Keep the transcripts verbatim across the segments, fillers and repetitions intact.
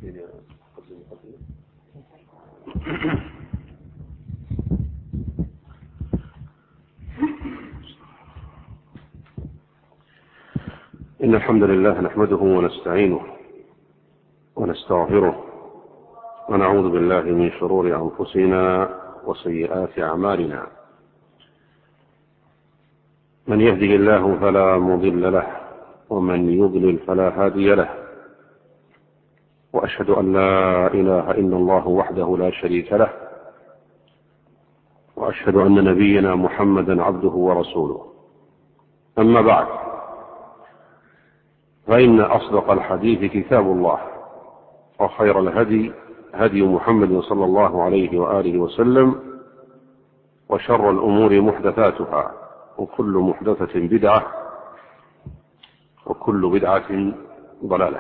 إن الحمد لله نحمده ونستعينه ونستغفره ونعوذ بالله من شرور أنفسنا وسيئات أعمالنا. من يهده الله فلا مضل له ومن يضلل فلا هادي له، وأشهد أن لا إله إلا الله وحده لا شريك له، وأشهد أن نبينا محمدا عبده ورسوله. أما بعد، فإن أصدق الحديث كتاب الله، وخير الهدي هدي محمد صلى الله عليه وآله وسلم، وشر الأمور محدثاتها، وكل محدثة بدعة، وكل بدعة ضلالة.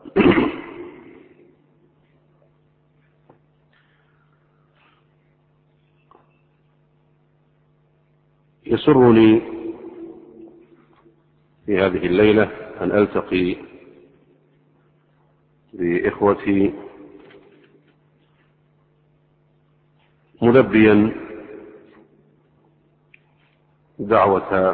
يسرني في هذه الليلة أن ألتقي بإخوتي ملبيا دعوة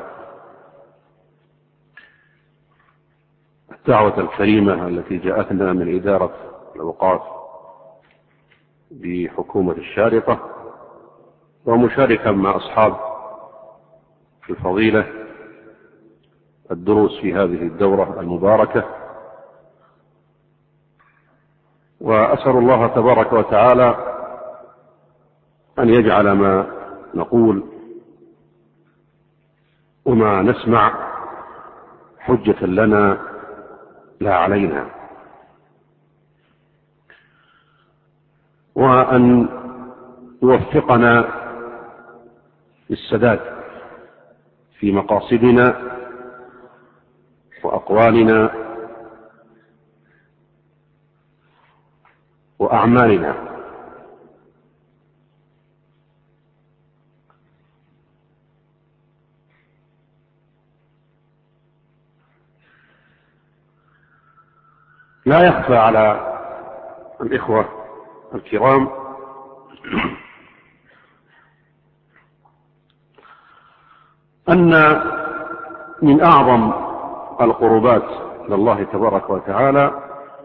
الدعوة الكريمة التي جاءتنا من إدارة الأوقاف بحكومة الشارقة، ومشاركا مع أصحاب الفضيلة الدروس في هذه الدورة المباركة. وأسأل الله تبارك وتعالى أن يجعل ما نقول وما نسمع حجة لنا لا علينا، وأن يوفقنا للسداد في مقاصدنا وأقوالنا وأعمالنا. لا يخفى على الإخوة الكرام أن من أعظم القربات لله تبارك وتعالى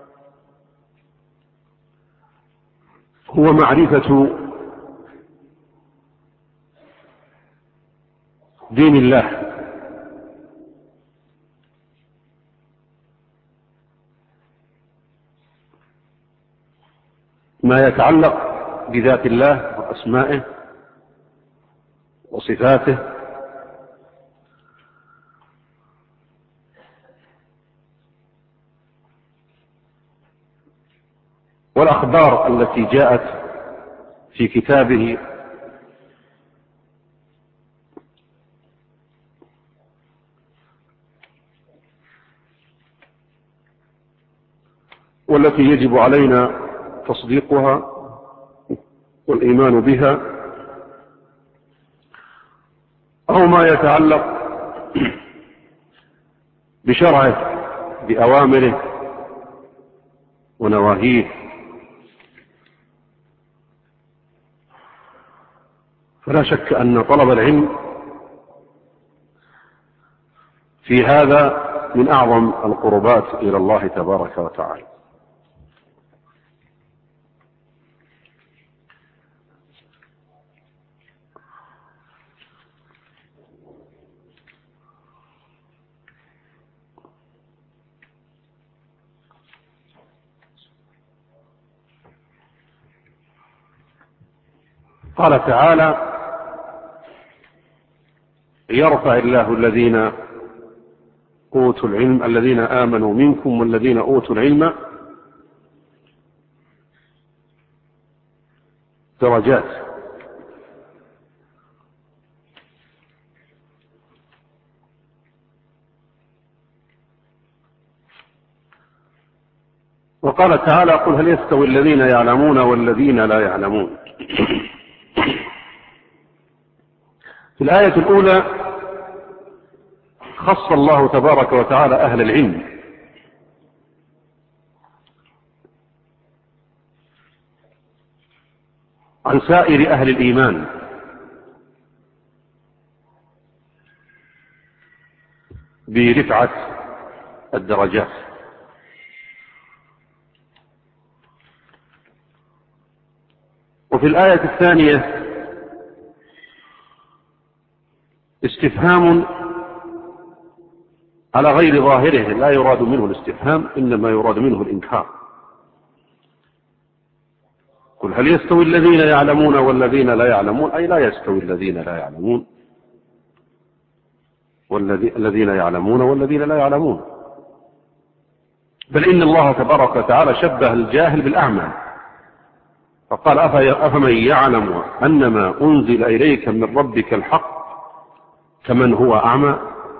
هو معرفة دين الله، ما يتعلق بذات الله وأسمائه وصفاته، والأخبار التي جاءت في كتابه والتي يجب علينا تصديقها والإيمان بها، أو ما يتعلق بشرعه بأوامره ونواهيه. فلا شك أن طلب العلم في هذا من أعظم القربات إلى الله تبارك وتعالى. قال تعالى: يرفع الله الذين أوتوا العلم الذين آمنوا منكم والذين أوتوا العلم درجات. وقال تعالى: قل هل يستوي الذين يعلمون والذين لا يعلمون. في الآية الأولى خص الله تبارك وتعالى أهل العلم عن سائر أهل الإيمان برفعة الدرجات. وفي الآية الثانية استفهام على غير ظاهره، لا يراد منه الاستفهام، إنما يراد منه الإنكار. قل هل يستوي الذين يعلمون والذين لا يعلمون، أي لا يستوي الذين لا يعلمون والذين يعلمون والذين لا يعلمون، بل إن الله تبارك وتعالى شبه الجاهل بالأعمى فقال أفمن يعلم أنما أنزل إليك من ربك الحق كمن هو أعمى.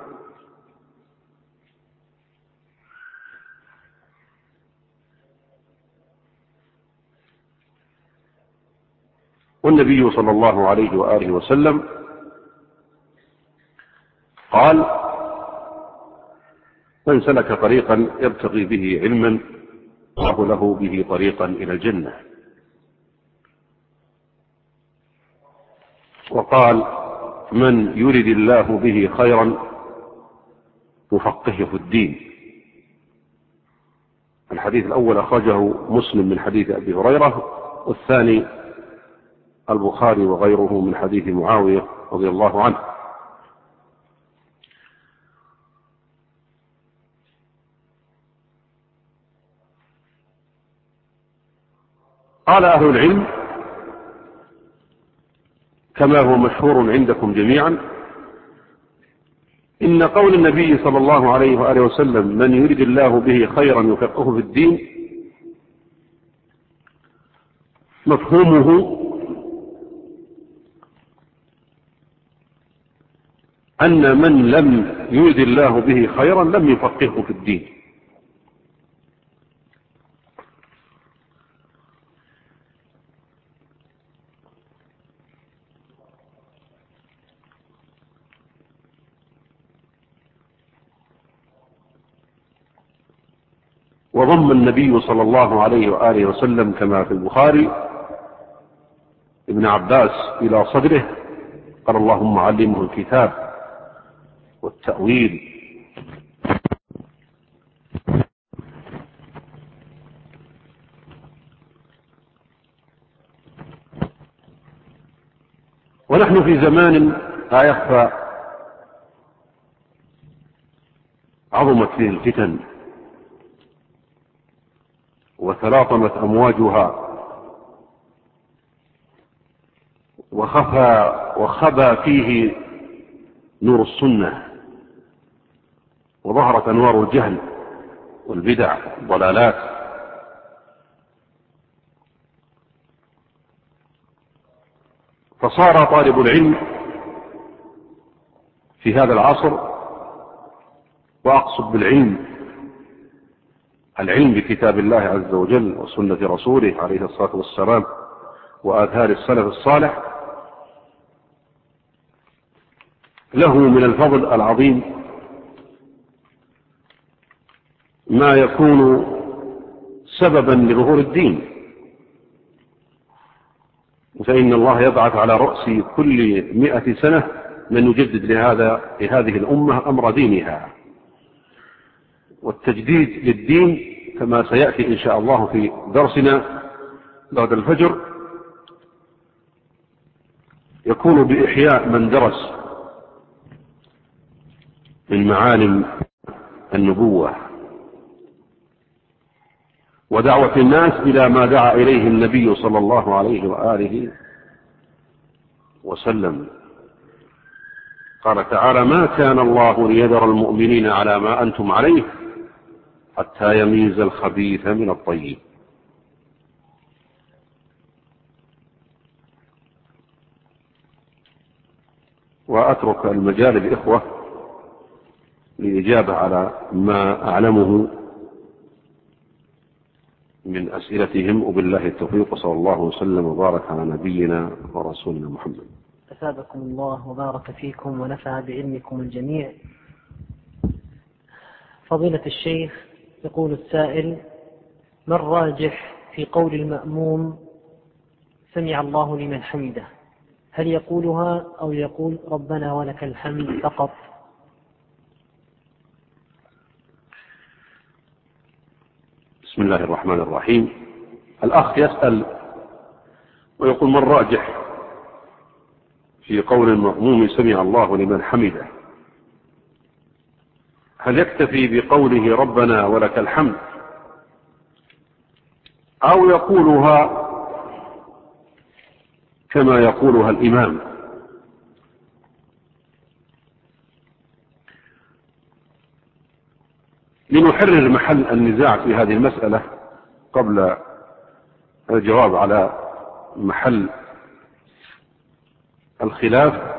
والنبي صلى الله عليه وآله وسلم قال من سلك طريقا يبتغي به علما الله له به طريقا إلى الجنة. وقال من يرد الله به خيرا يفقهه في الدين. الحديث الأول أخرجه مسلم من حديث أبي هريرة، والثاني البخاري وغيره من حديث معاوية رضي الله عنه. قال أهل العلم كما هو مشهور عندكم جميعا إن قول النبي صلى الله عليه وآله وسلم من يريد الله به خيرا يفقهه في الدين مفهومه أن من لم يريد الله به خيرا لم يفقهه في الدين. وضم النبي صلى الله عليه وآله وسلم كما في البخاري ابن عباس إلى صدره قال اللهم علمه الكتاب والتأويل. ونحن في زمان لا يخفى عظمت فيه الفتن وتلاطمت أمواجها وخفى وخبى فيه نور السنة وظهرت أنوار الجهل والبدع والضلالات. فصار طالب العلم في هذا العصر، وأقصد بالعلم العلم بكتاب الله عز وجل وسنة رسوله عليه الصلاة والسلام وآثار السلف الصالح، له من الفضل العظيم ما يكون سببا لظهور الدين. فإن الله يبعث على رأس كل مئة سنة من يجدد لهذا لهذه الأمة أمر دينها. والتجديد للدين كما سيأتي إن شاء الله في درسنا بعد الفجر يكون بإحياء من درس من معالم النبوة ودعوة الناس إلى ما دعا إليه النبي صلى الله عليه وآله وسلم. قال تعالى ما كان الله ليذر المؤمنين على ما أنتم عليه حتى يميز الخبيث من الطيب. وأترك المجال للإخوة للإجابة على ما أعلمه من أسئلتهم، وبالله التوفيق، وصلى الله وسلم وبارك على نبينا ورسولنا محمد. أثابكم الله وبارك فيكم ونفع بعلمكم الجميع. فضيلة الشيخ، يقول السائل: ما الراجح في قول المأموم سمع الله لمن حمده، هل يقولها أو يقول ربنا ولك الحمد فقط؟ بسم الله الرحمن الرحيم. الأخ يسأل ويقول: ما الراجح في قول المأموم سمع الله لمن حمده؟ هل يكتفي بقوله ربنا ولك الحمد، أو يقولها كما يقولها الإمام؟ لنحرر محل النزاع في هذه المسألة قبل الجواب على محل الخلاف.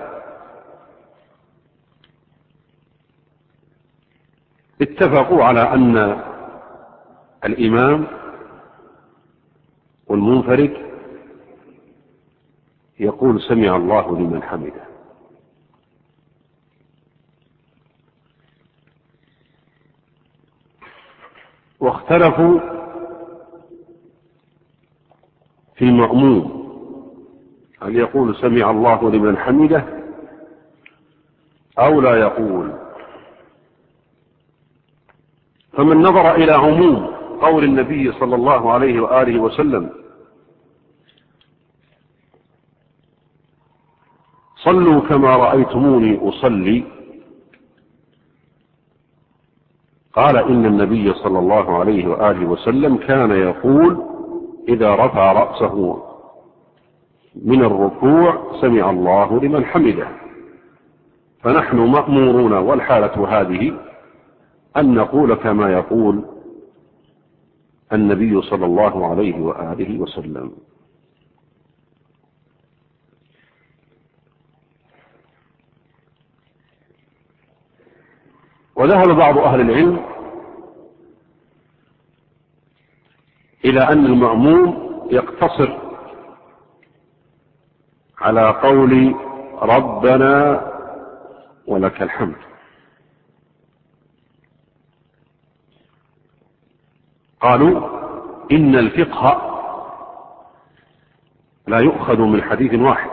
اتفقوا على أن الإمام والمنفرد يقول سمع الله لمن حمده، واختلفوا في المأموم هل يقول سمع الله لمن حمده أو لا يقول. فمن نظر إلى عموم قول النبي صلى الله عليه وآله وسلم: صلوا كما رأيتموني أصلي، قال إن النبي صلى الله عليه وآله وسلم كان يقول إذا رفع رأسه من الركوع: سمع الله لمن حمده. فنحن مأمورون والحالة هذه أن نقول كما يقول النبي صلى الله عليه وآله وسلم. وذهب بعض أهل العلم إلى أن المأموم يقتصر على قول ربنا ولك الحمد. قالوا إن الفقه لا يؤخذ من حديث واحد،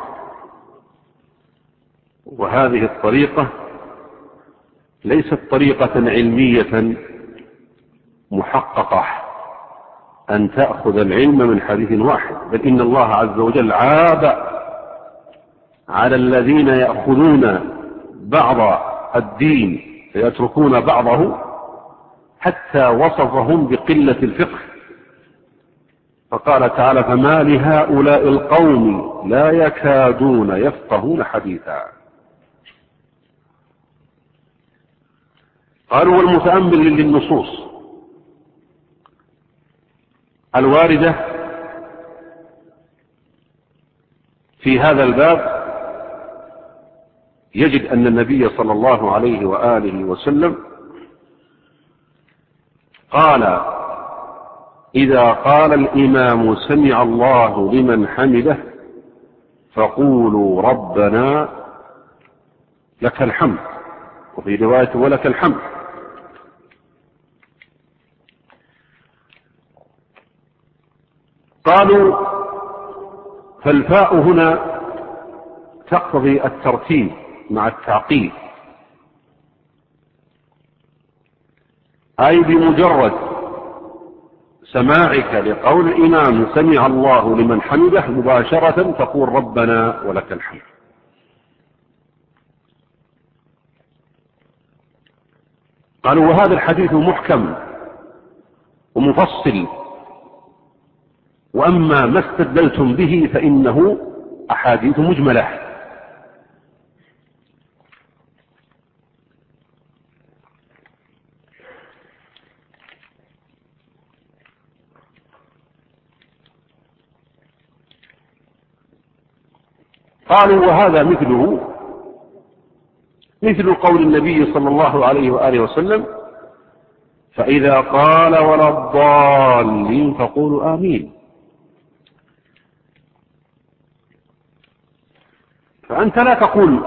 وهذه الطريقة ليست طريقة علمية محققة أن تأخذ العلم من حديث واحد، بل إن الله عز وجل عاب على الذين يأخذون بعض الدين فيتركون بعضه حتى وصفهم بقلة الفقه، فقال تعالى: فما لهؤلاء القوم لا يكادون يفقهون حديثا. قالوا: والمتأمل للنصوص الواردة في هذا الباب يجد أن النبي صلى الله عليه وآله وسلم قال: إذا قال الإمام سمع الله لمن حمده فقولوا ربنا لك الحمد، وفي رواية ولك الحمد. قالوا: فالفاء هنا تقتضي الترتيب مع التعقيب، أي بمجرد سماعك لقول الإمام سمع الله لمن حمده مباشرة تقول ربنا ولك الحمد. قالوا: وهذا الحديث محكم ومفصل، وأما ما استدلتم به فإنه أحاديث مجملة. قالوا: وهذا مثله مثل قول النبي صلى الله عليه وآله وسلم: فإذا قال ولا الضالين فقولوا آمين. فأنت لا تقول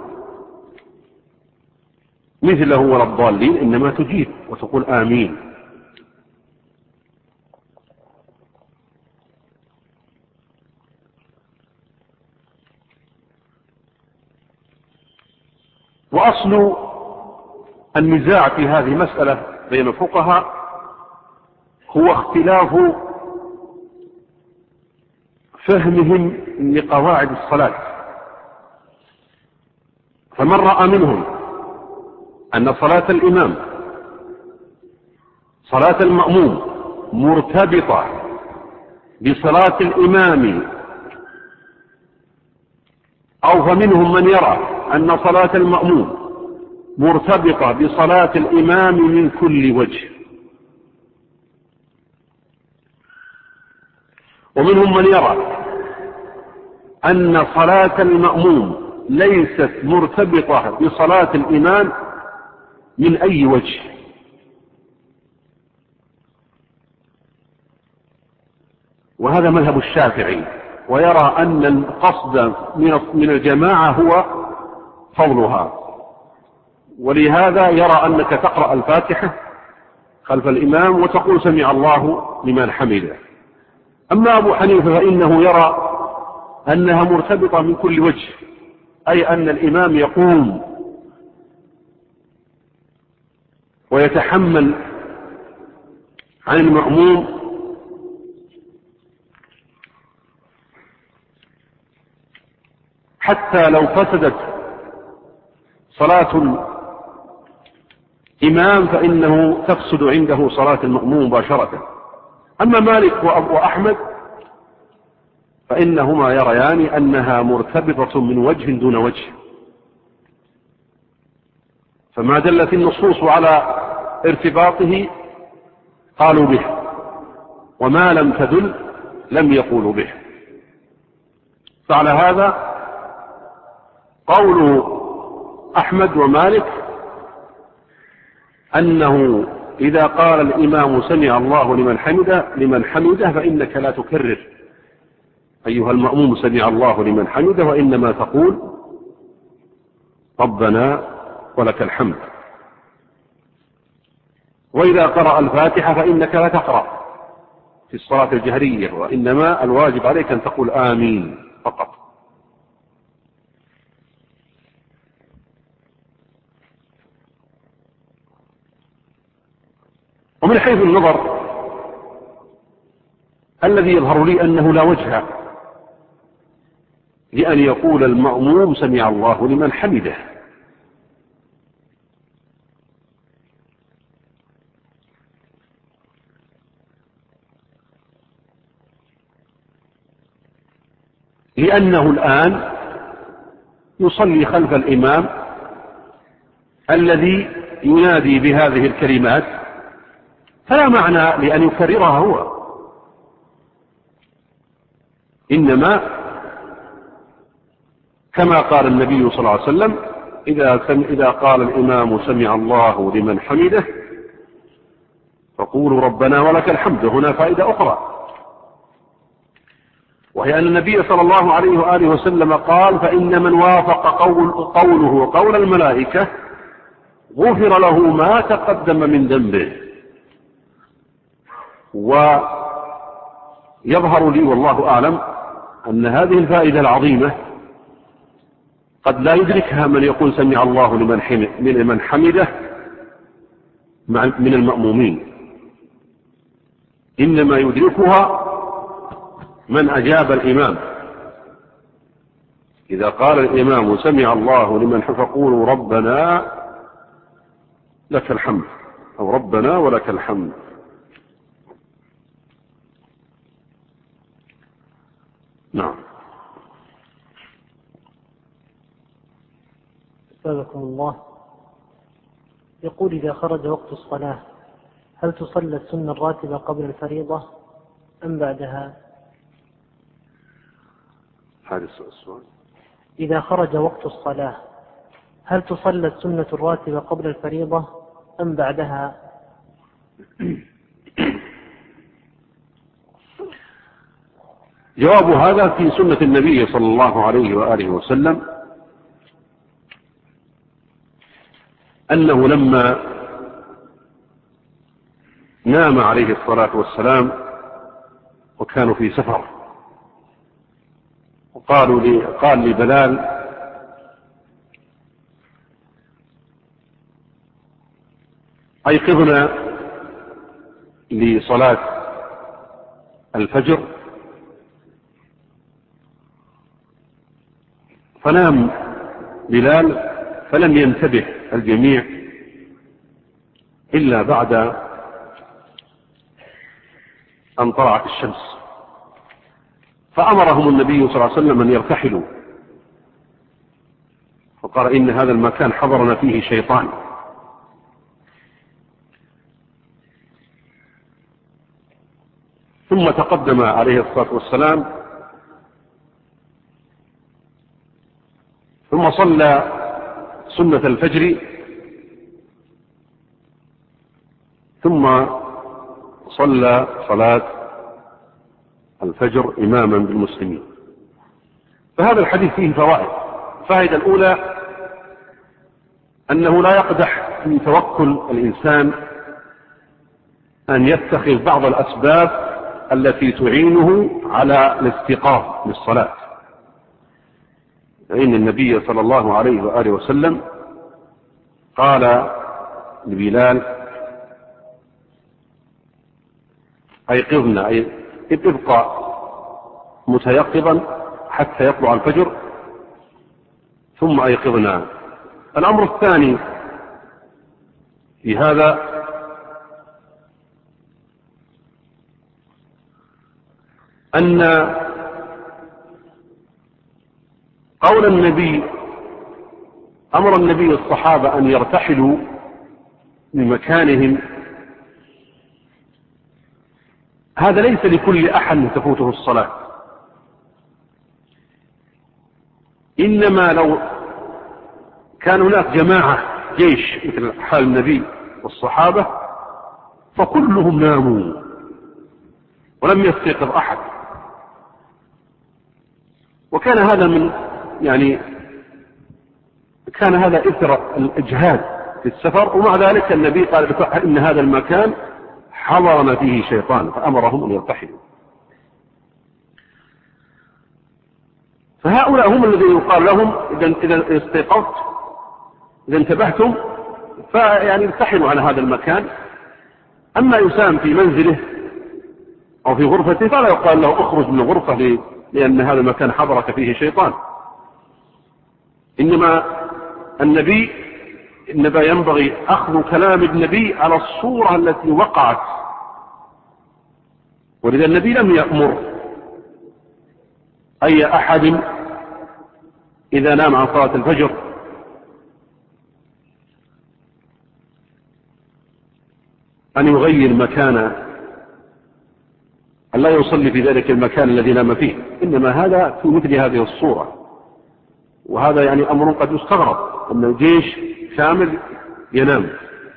مثله ولا الضالين، إنما تجيب وتقول آمين. وأصل النزاع في هذه المسألة بين الفقهاء هو اختلاف فهمهم لقواعد الصلاة. فمن رأى منهم أن صلاة الإمام صلاة المأموم مرتبطة بصلاة الإمام، أو فمنهم من يرى أن صلاة المأموم مرتبطة بصلاة الإمام من كل وجه، ومنهم من يرى أن صلاة المأموم ليست مرتبطة بصلاة الإمام من أي وجه. وهذا مذهب الشافعي، ويرى أن القصد من الجماعة هو فضلها، ولهذا يرى أنك تقرأ الفاتحة خلف الإمام وتقول سمع الله لمن حمده. أما أبو حنيفة فإنه يرى أنها مرتبطة من كل وجه، أي أن الإمام يقوم ويتحمل عن المأموم حتى لو فسدت صلاة الإمام فإنه تفسد عنده صلاة المأموم مباشرة. أما مالك وأحمد فإنهما يريان أنها مرتبطة من وجه دون وجه، فما دلت النصوص على ارتباطه قالوا به، وما لم تدل لم يقولوا به. فعلى هذا قول أحمد ومالك أنه إذا قال الإمام سمع الله لمن حمده لمن حمده فإنك لا تكرر أيها المأموم سمع الله لمن حمده، وإنما تقول ربنا ولك الحمد. وإذا قرأ الفاتحة فإنك لا تقرأ في الصلاة الجهرية، وإنما الواجب عليك أن تقول آمين فقط. ومن حيث النظر الذي يظهر لي أنه لا وجه لأن يقول المأموم سمع الله لمن حمده، لأنه الآن يصلي خلف الإمام الذي ينادي بهذه الكلمات، فلا معنى لأن يكررها هو، إنما كما قال النبي صلى الله عليه وسلم إذا, إذا قال الإمام سمع الله لمن حمده فقولوا ربنا ولك الحمد. هنا فائدة أخرى، وهي أن النبي صلى الله عليه وآله وسلم قال فإن من وافق قول قوله قول الملائكة غفر له ما تقدم من ذنبه. ويظهر لي والله أعلم أن هذه الفائدة العظيمة قد لا يدركها من يقول سمع الله لمن حمده من المأمومين، إنما يدركها من أجاب الإمام. إذا قال الإمام سمع الله لمن حمده فقولوا ربنا لك الحمد أو ربنا ولك الحمد. نعم. أستاذكم الله، يقول إذا خرج وقت الصلاة هل تصلى السنة الراتبة قبل الفريضة أم بعدها؟ هذا السؤال. إذا خرج وقت الصلاة هل تصلى السنة الراتبة قبل الفريضة أم بعدها؟ جواب هذا في سنة النبي صلى الله عليه وآله وسلم أنه لما نام عليه الصلاة والسلام وكانوا في سفر وقالوا لي قال لبلال أيقظنا لصلاة الفجر، فنام بلال فلم ينتبه الجميع إلا بعد أن طلعت الشمس، فأمرهم النبي صلى الله عليه وسلم أن يرتحلوا، فقال إن هذا المكان حضرنا فيه شيطان. ثم تقدم عليه الصلاة والسلام ثم صلى سنة الفجر، ثم صلى صلاة الفجر إماما بالمسلمين. فهذا الحديث فيه فوائد. الفائدة الأولى أنه لا يقدح في توكل الإنسان أن يتخذ بعض الأسباب التي تعينه على الاستيقاظ للصلاة، فإن النبي صلى الله عليه وآله وسلم قال لبلال أيقظنا، أي ابقى متيقظا حتى يطلع الفجر ثم أيقظنا. الأمر الثاني في هذا أن قول النبي أمر النبي الصحابة أن يرتحلوا من مكانهم، هذا ليس لكل أحد تفوته الصلاة، إنما لو كان هناك جماعة جيش مثل حال النبي والصحابة فكلهم ناموا ولم يستيقظ أحد، وكان هذا من يعني كان هذا إثر الإجهاد في السفر، ومع ذلك النبي قال إن هذا المكان حضرنا فيه شيطان، فأمرهم أن يرتحلوا. فهؤلاء هم الذين يقال لهم إذا استيقظت إذا انتبهتم فيعني ارتحلوا على هذا المكان. أما يسام في منزله أو في غرفته فلا يقال له اخرج من الغرفة لأن هذا المكان حضرك فيه شيطان، إنما النبي إنما ينبغي أخذ كلام النبي على الصورة التي وقعت، ولذا النبي لم يأمر أي أحد إذا نام عن صلاة الفجر أن يغير مكانه، أن لا يصلي في ذلك المكان الذي نام فيه، إنما هذا في مثل هذه الصورة. وهذا يعني أمر قد يستغرب أن الجيش كامل ينام،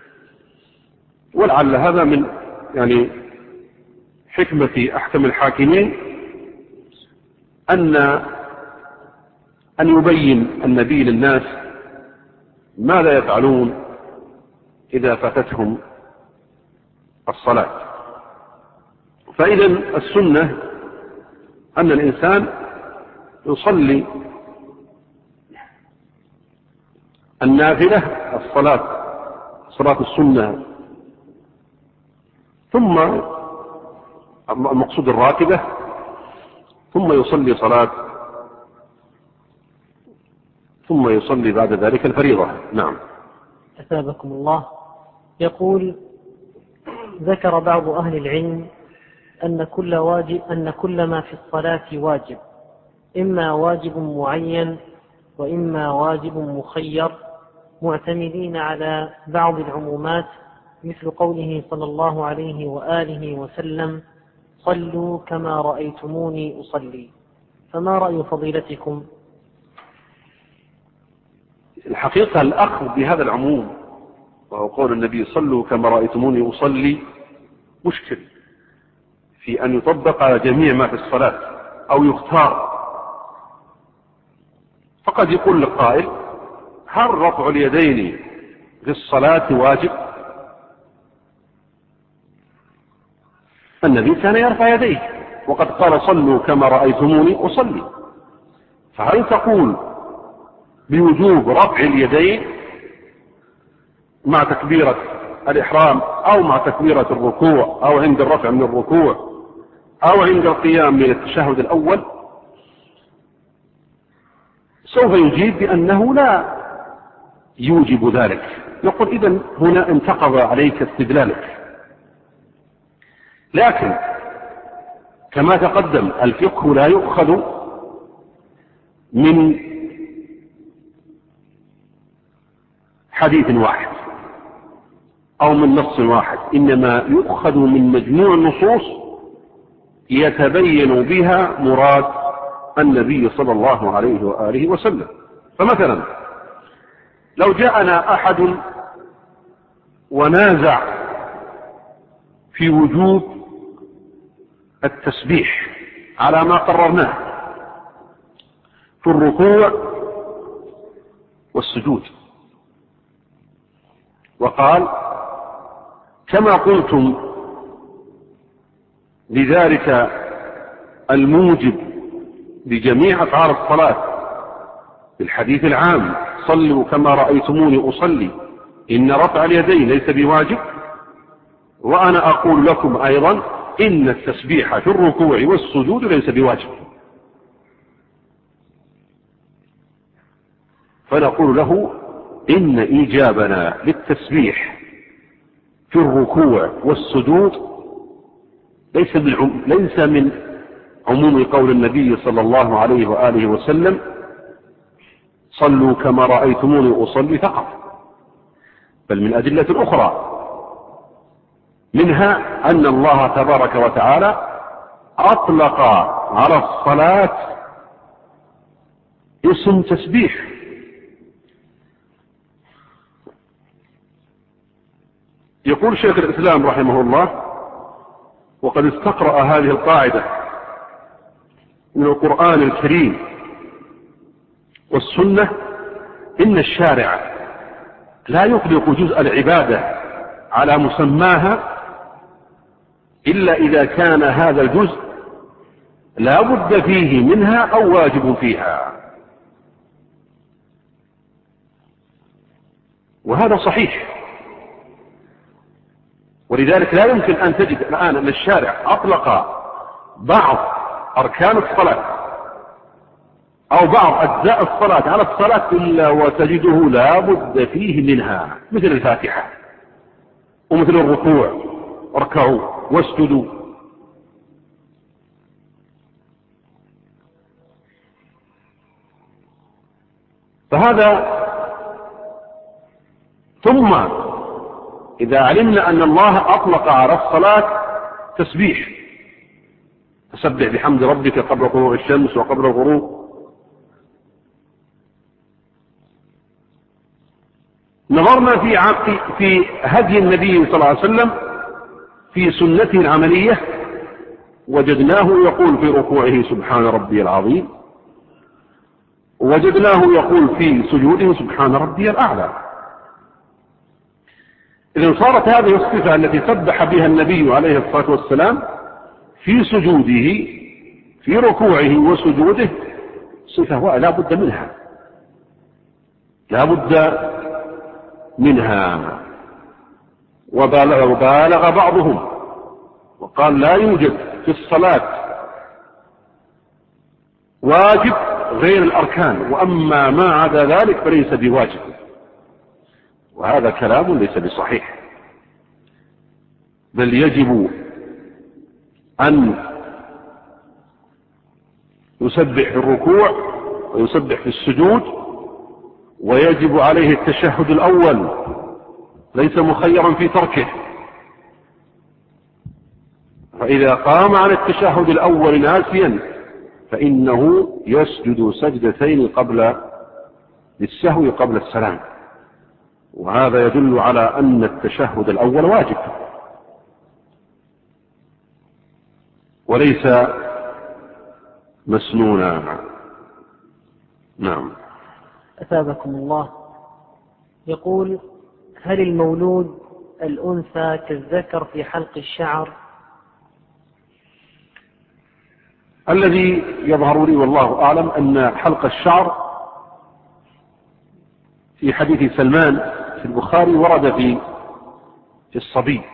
ولعل هذا من يعني حكمة أحكم الحاكمين أن أن يبين النبي للناس ماذا يفعلون إذا فاتتهم الصلاة. فإذا السنة أن الإنسان يصلي النافلة الصلاة صلاة السنة، ثم المقصود الراتبة، ثم يصلي صلاة ثم يصلي بعد ذلك الفريضة. نعم. أثابكم الله. يقول: ذكر بعض أهل العلم أن كل واجب أن كل ما في الصلاة واجب، إما واجب معين وإما واجب مخير، معتمدين على بعض العمومات، مثل قوله صلى الله عليه وآله وسلم: صلوا كما رأيتموني أصلي. فما رأي فضيلتكم؟ الحقيقة الأخذ بهذا العموم وهو قول النبي صلوا كما رأيتموني أصلي مشكل في أن يطبق على جميع ما في الصلاة أو يختار. فقد يقول القائل: هل رفع اليدين في الصلاة واجب؟ النبي كان يرفع يديه وقد قال صلوا كما رأيتموني أصلي، فهل تقول بوجوب رفع اليدين مع تكبيرة الإحرام أو مع تكبيرة الركوع أو عند الرفع من الركوع أو عند القيام من التشهد الأول، سوف يجيب بأنه لا يوجب ذلك. نقول إذن هنا انتقض عليك استدلالك. لكن كما تقدم الفقه لا يؤخذ من حديث واحد أو من نص واحد، إنما يؤخذ من مجموع النصوص يتبين بها مراد النبي صلى الله عليه وآله وسلم. فمثلا لو جاءنا أحد ونازع في وجوب التسبيح على ما قررناه في الركوع والسجود، وقال كما قلتم لذلك الموجب لجميع أفعال الصلاة في الحديث العام صلوا كما رأيتموني أصلي إن رفع اليدين ليس بواجب، وأنا أقول لكم أيضا إن التسبيح في الركوع والسجود ليس بواجب، فنقول له إن إيجابنا للتسبيح في الركوع والسجود ليس من ليس من عموم قول النبي صلى الله عليه وآله وسلم صلوا كما رأيتموني أصلي فقط، بل من أدلة أخرى، منها أن الله تبارك وتعالى أطلق على الصلاة اسم تسبيح، يقول شيخ الإسلام رحمه الله وقد استقرأ هذه القاعدة من القرآن الكريم والسنة: إن الشارع لا يطلق جزء العبادة على مسماها إلا إذا كان هذا الجزء لا بد فيه منها أو واجب فيها. وهذا صحيح، ولذلك لا يمكن أن تجد الآن أن الشارع أطلق بعض أركان الصلاة أو بعض أجزاء الصلاة على الصلاة إلا وتجده لا بد فيه منها، مثل الفاتحة ومثل الركوع، اركعوا واسجدوا. فهذا ثم إذا علمنا أن الله أطلق على الصلاة تسبيح، فسبح بحمد ربك قبل طلوع الشمس وقبل الغروب، نظرنا في في هدي النبي صلى الله عليه وسلم في سنته العملية وجدناه يقول في ركوعه سبحان ربي العظيم، وجدناه يقول في سجوده سبحان ربي الأعلى. إذن صارت هذه الصفة التي سبح بها النبي عليه الصلاة والسلام في سجوده في ركوعه وسجوده صفة لا بد منها، لا بد منها. وبالغ, وبالغ بعضهم وقال لا يوجد في الصلاة واجب غير الأركان، وأما ما عدا ذلك فليس بواجب، وهذا كلام ليس بصحيح، بل يجب أن يسبح في الركوع ويسبح في السجود، ويجب عليه التشهد الأول، ليس مخيرا في تركه، فإذا قام عن التشهد الأول ناسيا فإنه يسجد سجدتين قبل للسهو قبل السلام، وهذا يدل على أن التشهد الأول واجب وليس مسنونا. نعم. أثابكم الله. يقول: هل المولود الأنثى كالذكر في حلق الشعر؟ الذي يظهر لي والله أعلم أن حلق الشعر في حديث سلمان في البخاري ورد في في الصبي،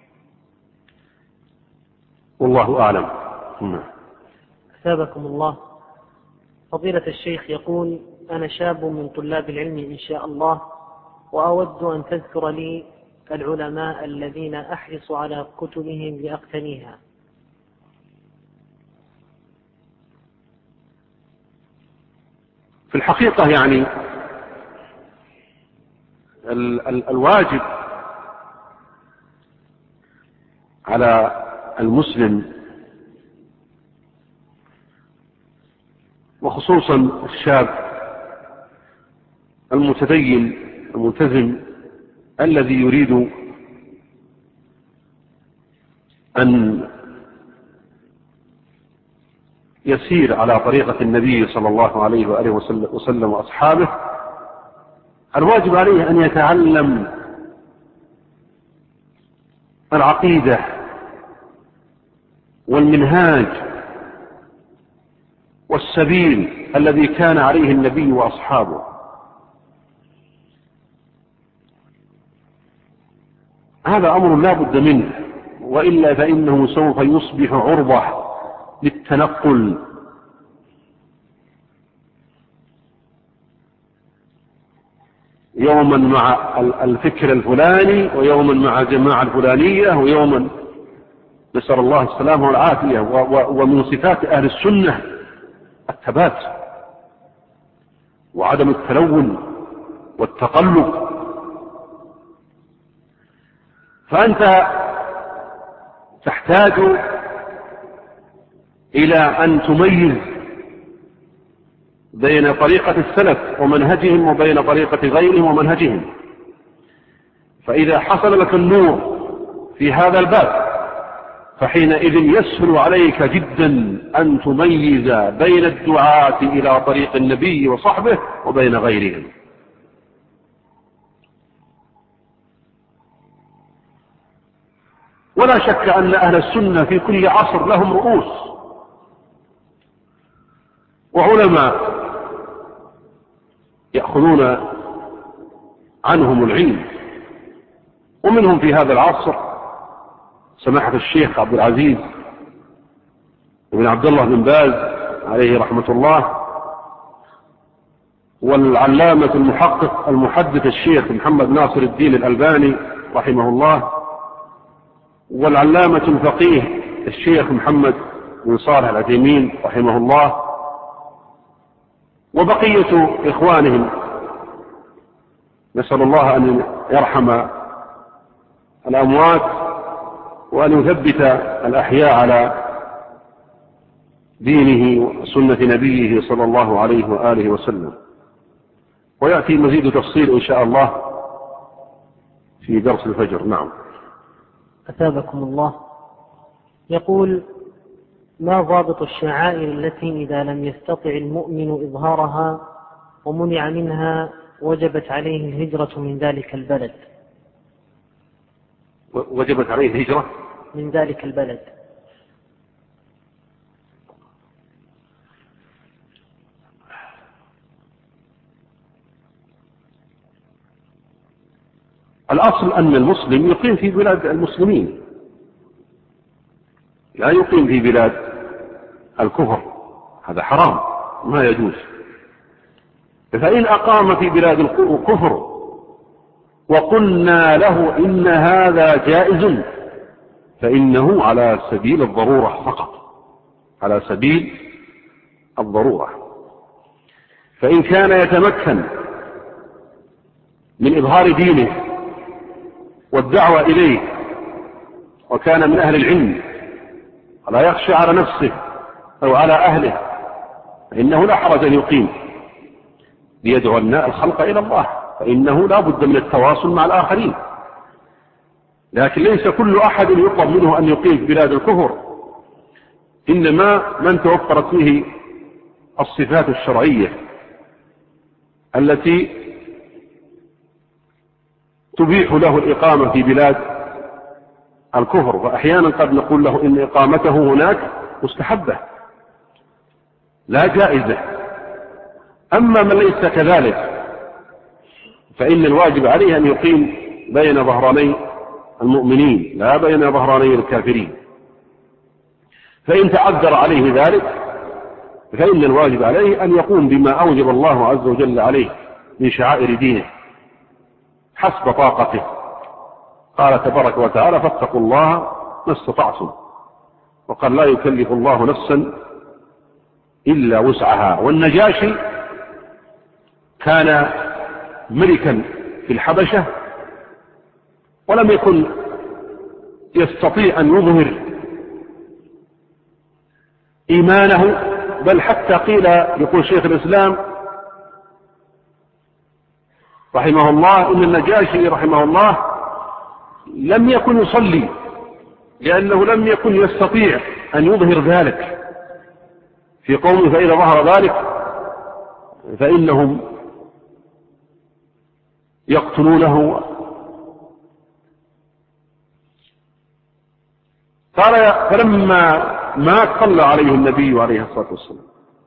والله أعلم. أثابكم الله. فضيلة الشيخ يقول: أنا شاب من طلاب العلم إن شاء الله، وأود أن تذكر لي العلماء الذين أحرص على كتبهم لأقتنيها. في الحقيقة يعني ال ال الواجب على المسلم وخصوصا الشاب المتدين الملتزم الذي يريد أن يسير على طريقة النبي صلى الله عليه وآله وسلم وأصحابه، الواجب عليه أن يتعلم العقيدة والمنهاج والسبيل الذي كان عليه النبي وأصحابه. هذا أمر لا بد منه، وإلا فإنه سوف يصبح عرضة للتنقل. يوما مع الفكر الفلاني، ويوما مع الجماعة الفلانية، ويوما نسأل الله السلامة والعافية. ومن صفات أهل السنة الثبات وعدم التلون والتقلب. فأنت تحتاج إلى أن تميز بين طريقة السلف ومنهجهم وبين طريقة غيرهم ومنهجهم. فإذا حصل لك النور في هذا الباب فحينئذ يسهل عليك جدا أن تميز بين الدعاة إلى طريق النبي وصحبه وبين غيرهم. ولا شك أن أهل السنة في كل عصر لهم رؤوس وعلماء يأخذون عنهم العلم، ومنهم في هذا العصر سماحة الشيخ عبد العزيز بن عبد الله بن باز عليه رحمة الله، والعلامة المحقق المحدث الشيخ محمد ناصر الدين الألباني رحمه الله، والعلامة الفقيه الشيخ محمد بن صالح العثيمين رحمه الله، وبقية إخوانهم. نسأل الله أن يرحم الأموات وأن يثبت الأحياء على دينه وسنة نبيه صلى الله عليه وآله وسلم. ويأتي مزيد تفصيل إن شاء الله في درس الفجر. نعم. أثابكم الله. يقول: ما ضابط الشعائر التي إذا لم يستطع المؤمن إظهارها ومنع منها وجبت عليه الهجرة من ذلك البلد؟ وجبت عليه الهجرة من ذلك البلد. الأصل أن المسلم يقيم في بلاد المسلمين، لا يقيم في بلاد الكفر، هذا حرام ما يجوز. فإن أقام في بلاد الكفر وقلنا له إن هذا جائز فإنه على سبيل الضرورة فقط، على سبيل الضرورة. فإن كان يتمكن من إظهار دينه والدعوة إليه وكان من أهل العلم ولا يخشى على نفسه أو على أهله فإنه لا حرج أن يقيم ليدعو الخلق إلى الله، فإنه لا بد من التواصل مع الآخرين. لكن ليس كل أحد يطلب منه أن يقيم في بلاد الكفر، إنما من توفرت فيه الصفات الشرعية التي تبيح له الإقامة في بلاد الكفر. وأحيانا قد نقول له إن إقامته هناك مستحبة لا جائزة. أما من ليس كذلك فإن الواجب عليه أن يقيم بين ظهراني المؤمنين لا بين ظهراني الكافرين. فإن تعذر عليه ذلك فإن الواجب عليه أن يقوم بما أوجب الله عز وجل عليه من شعائر دينه حسب طاقته. قال تبارك وتعالى فاتقوا الله ما استطعتم، وقال لا يكلف الله نفسا إلا وسعها. والنجاشي كان ملكا في الحبشة ولم يكن يستطيع أن يظهر إيمانه، بل حتى قيل يقول شيخ الإسلام رحمه الله إن النجاشي رحمه الله لم يكن يصلي لأنه لم يكن يستطيع أن يظهر ذلك في قومه، فإذا ظهر ذلك فإنهم يقتلونه. قال فلما مات صلى عليه النبي عليه الصلاة والسلام.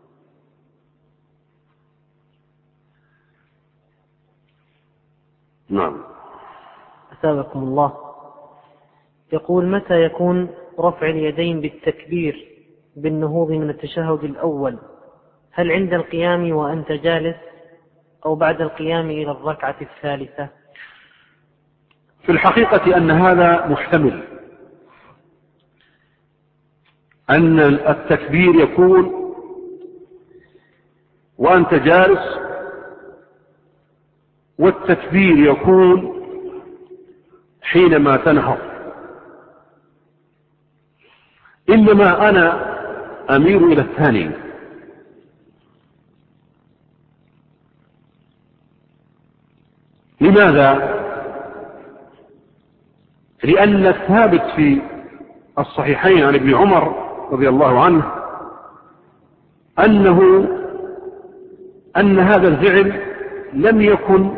نعم. أثابكم الله. يقول متى يكون رفع اليدين بالتكبير بالنهوض من التشهد الأول؟ هل عند القيام وأنت جالس أو بعد القيام إلى الركعة الثالثة؟ في الحقيقة أن هذا محتمل، أن التكبير يكون وأنت جالس، والتكبير يكون حينما تنهض. إنما أنا أميل إلى الثاني، لماذا؟ لأن الثابت في الصحيحين عن ابن عمر رضي الله عنه أنه أن هذا الفعل لم يكن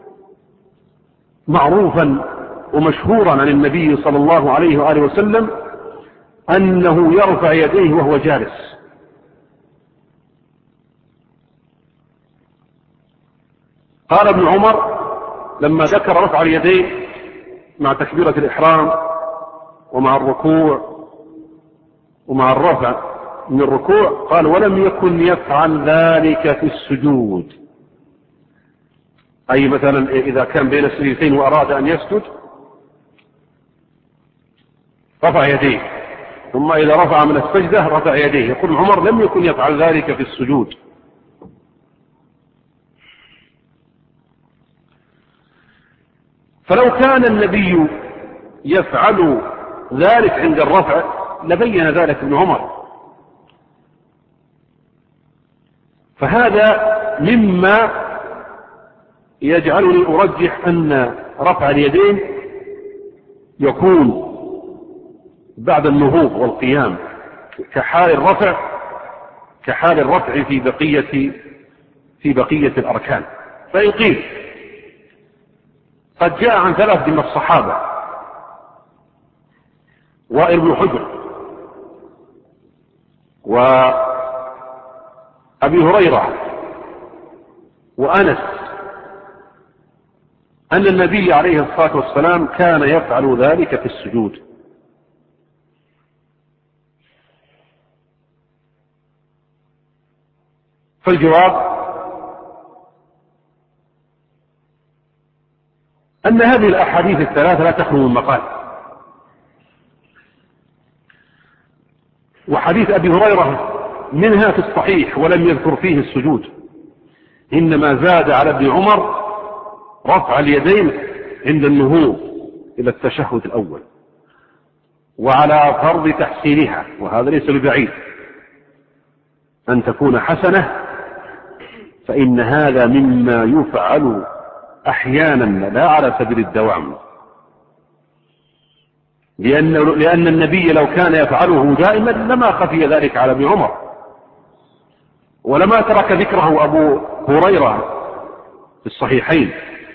معروفا ومشهورا عن النبي صلى الله عليه وآله وسلم أنه يرفع يديه وهو جالس. قال ابن عمر لما ذكر رفع اليدين مع تكبيرة الإحرام ومع الركوع ومع الرفع من الركوع، قال ولم يكن يفعل ذلك في السجود، أي مثلا إذا كان بين السجدتين وأراد أن يسجد رفع يديه، ثم إذا رفع من السجدة رفع يديه. يقول عمر لم يكن يفعل ذلك في السجود. فلو كان النبي يفعل ذلك عند الرفع لبين ذلك ابن عمر. فهذا مما يجعلني أرجح أن رفع اليدين يكون بعد النهوض والقيام كحال الرفع كحال الرفع في بقية في بقية الأركان. فإن قيل قد جاء عن ثلاث من الصحابة وائل بن حجر وأبي هريرة وأنس أن النبي عليه الصلاة والسلام كان يفعل ذلك في السجود. فالجواب أن هذه الأحاديث الثلاثة لا تخلو من مقال. وحديث أبي هريرة منها في الصحيح ولم يذكر فيه السجود، إنما زاد على ابن عمر رفع اليدين عند النهوض إلى التشهد الأول وعلى فرض تحسينها، وهذا ليس ببعيد أن تكون حسنة، فإن هذا مما يفعل أحيانا لا على سبيل الدوام، لأن, لأن النبي لو كان يفعله دائما لما خفي ذلك على ابن عمر ولما ترك ذكره أبو هريرة في الصحيحين.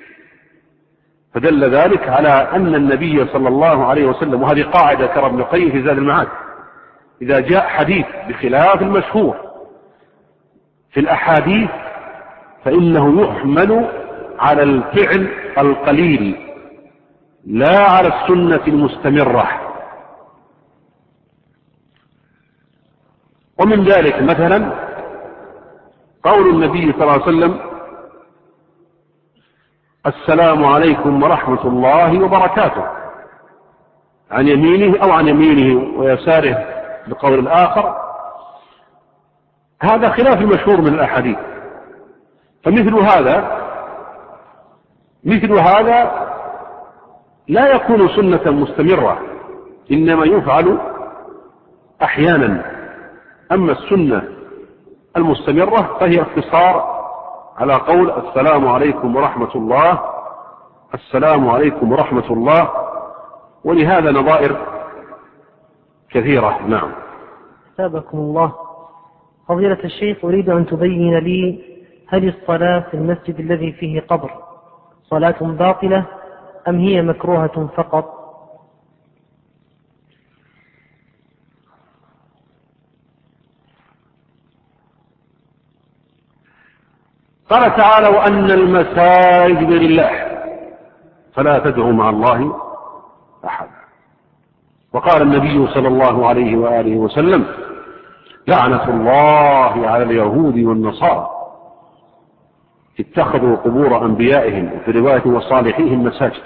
فدل ذلك على أن النبي صلى الله عليه وسلم، وهذه قاعدة ترى ابن القيم في زاد المعاد، إذا جاء حديث بخلاف المشهور في الأحاديث فإنه يحمل على الفعل القليل لا على السنة المستمرة. ومن ذلك مثلا قول النبي صلى الله عليه وسلم: السلام عليكم ورحمة الله وبركاته، عن يمينه أو عن يمينه ويساره بقول الآخر. هذا خلاف المشهور من الأحاديث. فمثل هذا مثل هذا لا يكون سنة مستمرة، إنما يفعل أحيانا. أما السنة المستمرة فهي اختصار على قول السلام عليكم ورحمة الله، السلام عليكم ورحمة الله، ولهذا نظائر كثيرة. نعم. أثابكم الله. فضيلة الشيخ، أريد أن تبين لي هل الصلاة في المسجد الذي فيه قبر صلاة باطلة أم هي مكروهة فقط؟ قال تعالى: وأن المساجد لله فلا تدعوا مع الله أحد. وقال النبي صلى الله عليه وآله وسلم: لعنة الله على اليهود والنصارى اتخذوا قبور أنبيائهم وفي رواية وصالحيهم مساجد.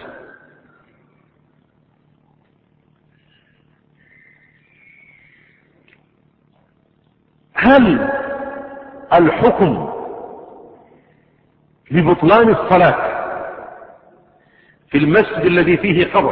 هل الحكم ببطلان الصلاة في المسجد الذي فيه قبر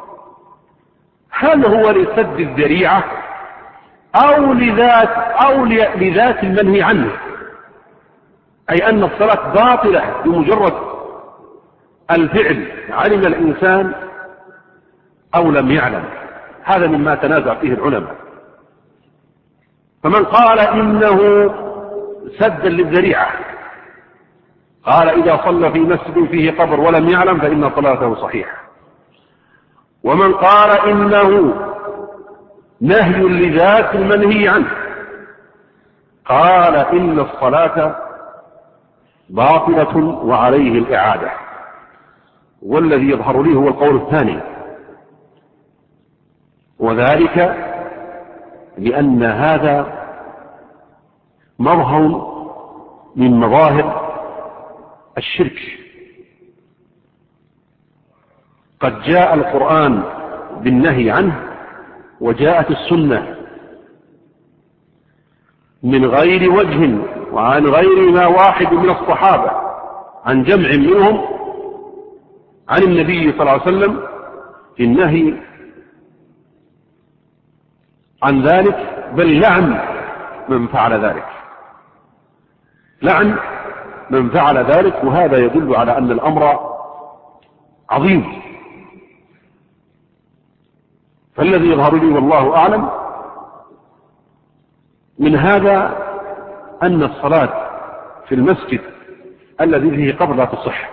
هل هو لسد الذريعة أو لذات أو لذات المنهي عنه، أي أن الصلاة باطلة بمجرد الفعل علم الإنسان أو لم يعلم؟ هذا مما تنازع فيه العلماء. فمن قال إنه سدا للذريعة قال: إذا صلى في مسجد فيه قبر ولم يعلم فإن صلاته صحيحة. ومن قال إنه نهي لذات المنهي عنه قال: إن الصلاة باطلة وعليه الإعادة. والذي يظهر لي هو القول الثاني، وذلك لأن هذا مظهر من مظاهر الشرك. قد جاء القرآن بالنهي عنه وجاءت السنة من غير وجه وعن غير ما واحد من الصحابة عن جمع منهم عن النبي صلى الله عليه وسلم في النهي عن ذلك، بل لعن من فعل ذلك، لعن من فعل ذلك. وهذا يدل على أن الأمر عظيم. فالذي يظهر لي والله أعلم من هذا أن الصلاة في المسجد الذي فيه قبر لا تصح،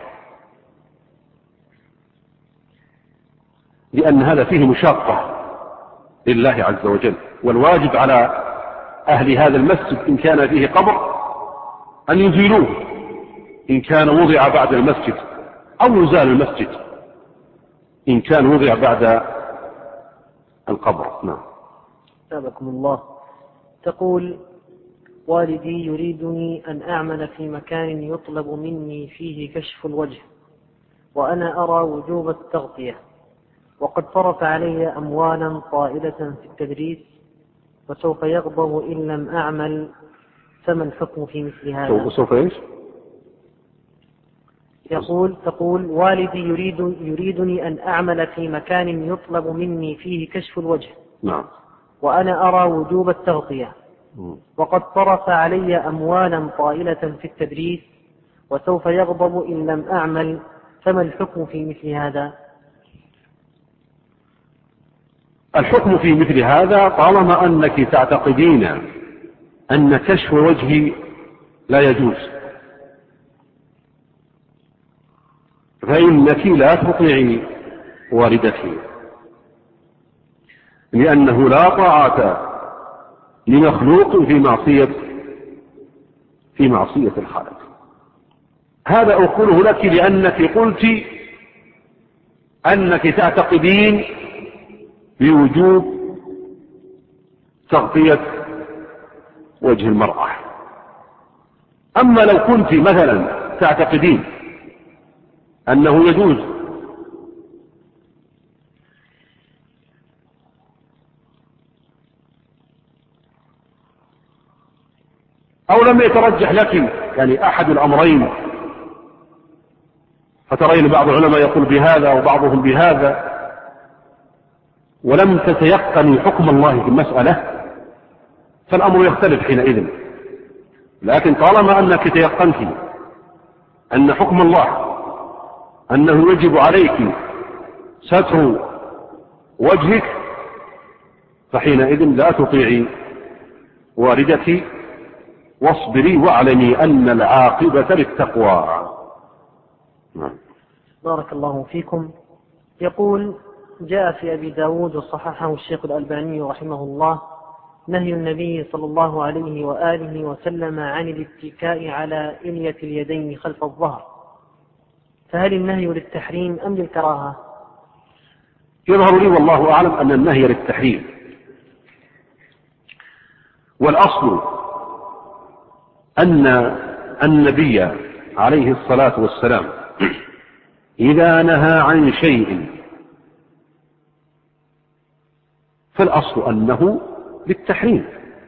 لأن هذا فيه مشاقة لله عز وجل. والواجب على أهل هذا المسجد إن كان فيه قبر أن يزيلوه إن كان وضع بعد المسجد، أو يزال المسجد إن كان وضع بعد القبر. نعم. أثابكم الله. تقول: والدي يريدني أن أعمل في مكان يطلب مني فيه كشف الوجه، وأنا أرى وجوب التغطية، وقد صرف علي أموالا طائلة في التدريس، وسوف يغضب إن لم أعمل، فما الحكم في مثل هذا؟ سوف إيش؟ يقول تقول: والدي يريد يريدني أن أعمل في مكان يطلب مني فيه كشف الوجه. نعم. وأنا أرى وجوب التغطية، وقد صرف علي أموالا طائلة في التدريس، وسوف يغضب إن لم أعمل، فما الحكم في مثل هذا؟ الحكم في مثل هذا طالما أنك تعتقدين أن كشف وجهي لا يجوز فإنك لا تطيعي والدتي، لأنه لا طاعة لمخلوق في معصية في معصية الخالق. هذا أقوله لك لأنك قلت أنك تعتقدين بوجوب تغطية وجه المرأة. أما لو كنت مثلا تعتقدين أنه يجوز أو لم يترجح لك يعني أحد الأمرين، فترين بعض العلماء يقول بهذا وبعضهم بهذا، ولم تتيقن حكم الله في المسألة، فالأمر يختلف حينئذ. لكن طالما أنك تيقنت أن حكم الله أنه يجب عليك ستر وجهك، فحينئذ لا تطيعي والدتي، واصبري واعلمي أن العاقبة للتقوى. بارك الله فيكم. يقول: جاء في أبي داود وصححه الشيخ الألباني رحمه الله نهي النبي صلى الله عليه وآله وسلم عن الاتكاء على إلية اليدين خلف الظهر، فهل النهي للتحريم أم للكراهة؟ يظهر لي والله أعلم أن النهي للتحريم، والأصل أن النبي عليه الصلاة والسلام إذا نهى عن شيء فالأصل أنه للتحريم.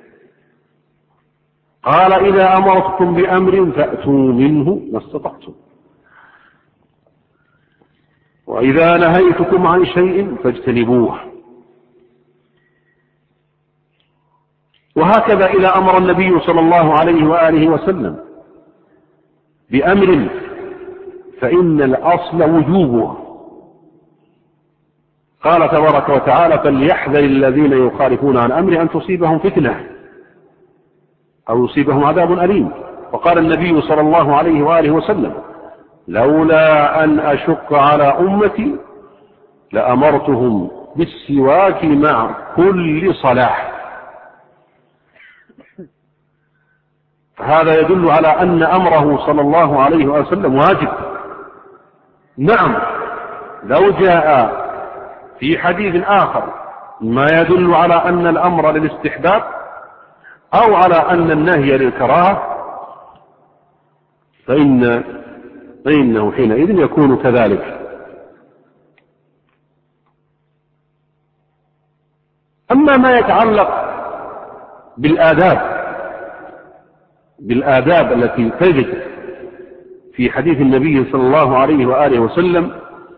قال: إذا أمرتكم بأمر فأتوا منه ما استطعتم، وإذا نهيتكم عن شيء فاجتنبوه. وهكذا إذا أمر النبي صلى الله عليه وآله وسلم بأمر فإن الأصل وجوبه. قال تبارك وتعالى: فليحذر الذين يخالفون عن أمره أن تصيبهم فتنة أو يصيبهم عذاب أليم. وقال النبي صلى الله عليه وآله وسلم: لولا أن أشق على أمتي لأمرتهم بالسواك مع كل صلاة. فهذا يدل على أن أمره صلى الله عليه وسلم واجب. نعم، لو جاء في حديث آخر ما يدل على أن الأمر للاستحباب أو على أن النهي للكراهة فإن فإنه حينئذ يكون كذلك. أما ما يتعلق بالآداب بالآداب التي تجد في حديث النبي صلى الله عليه وآله وسلم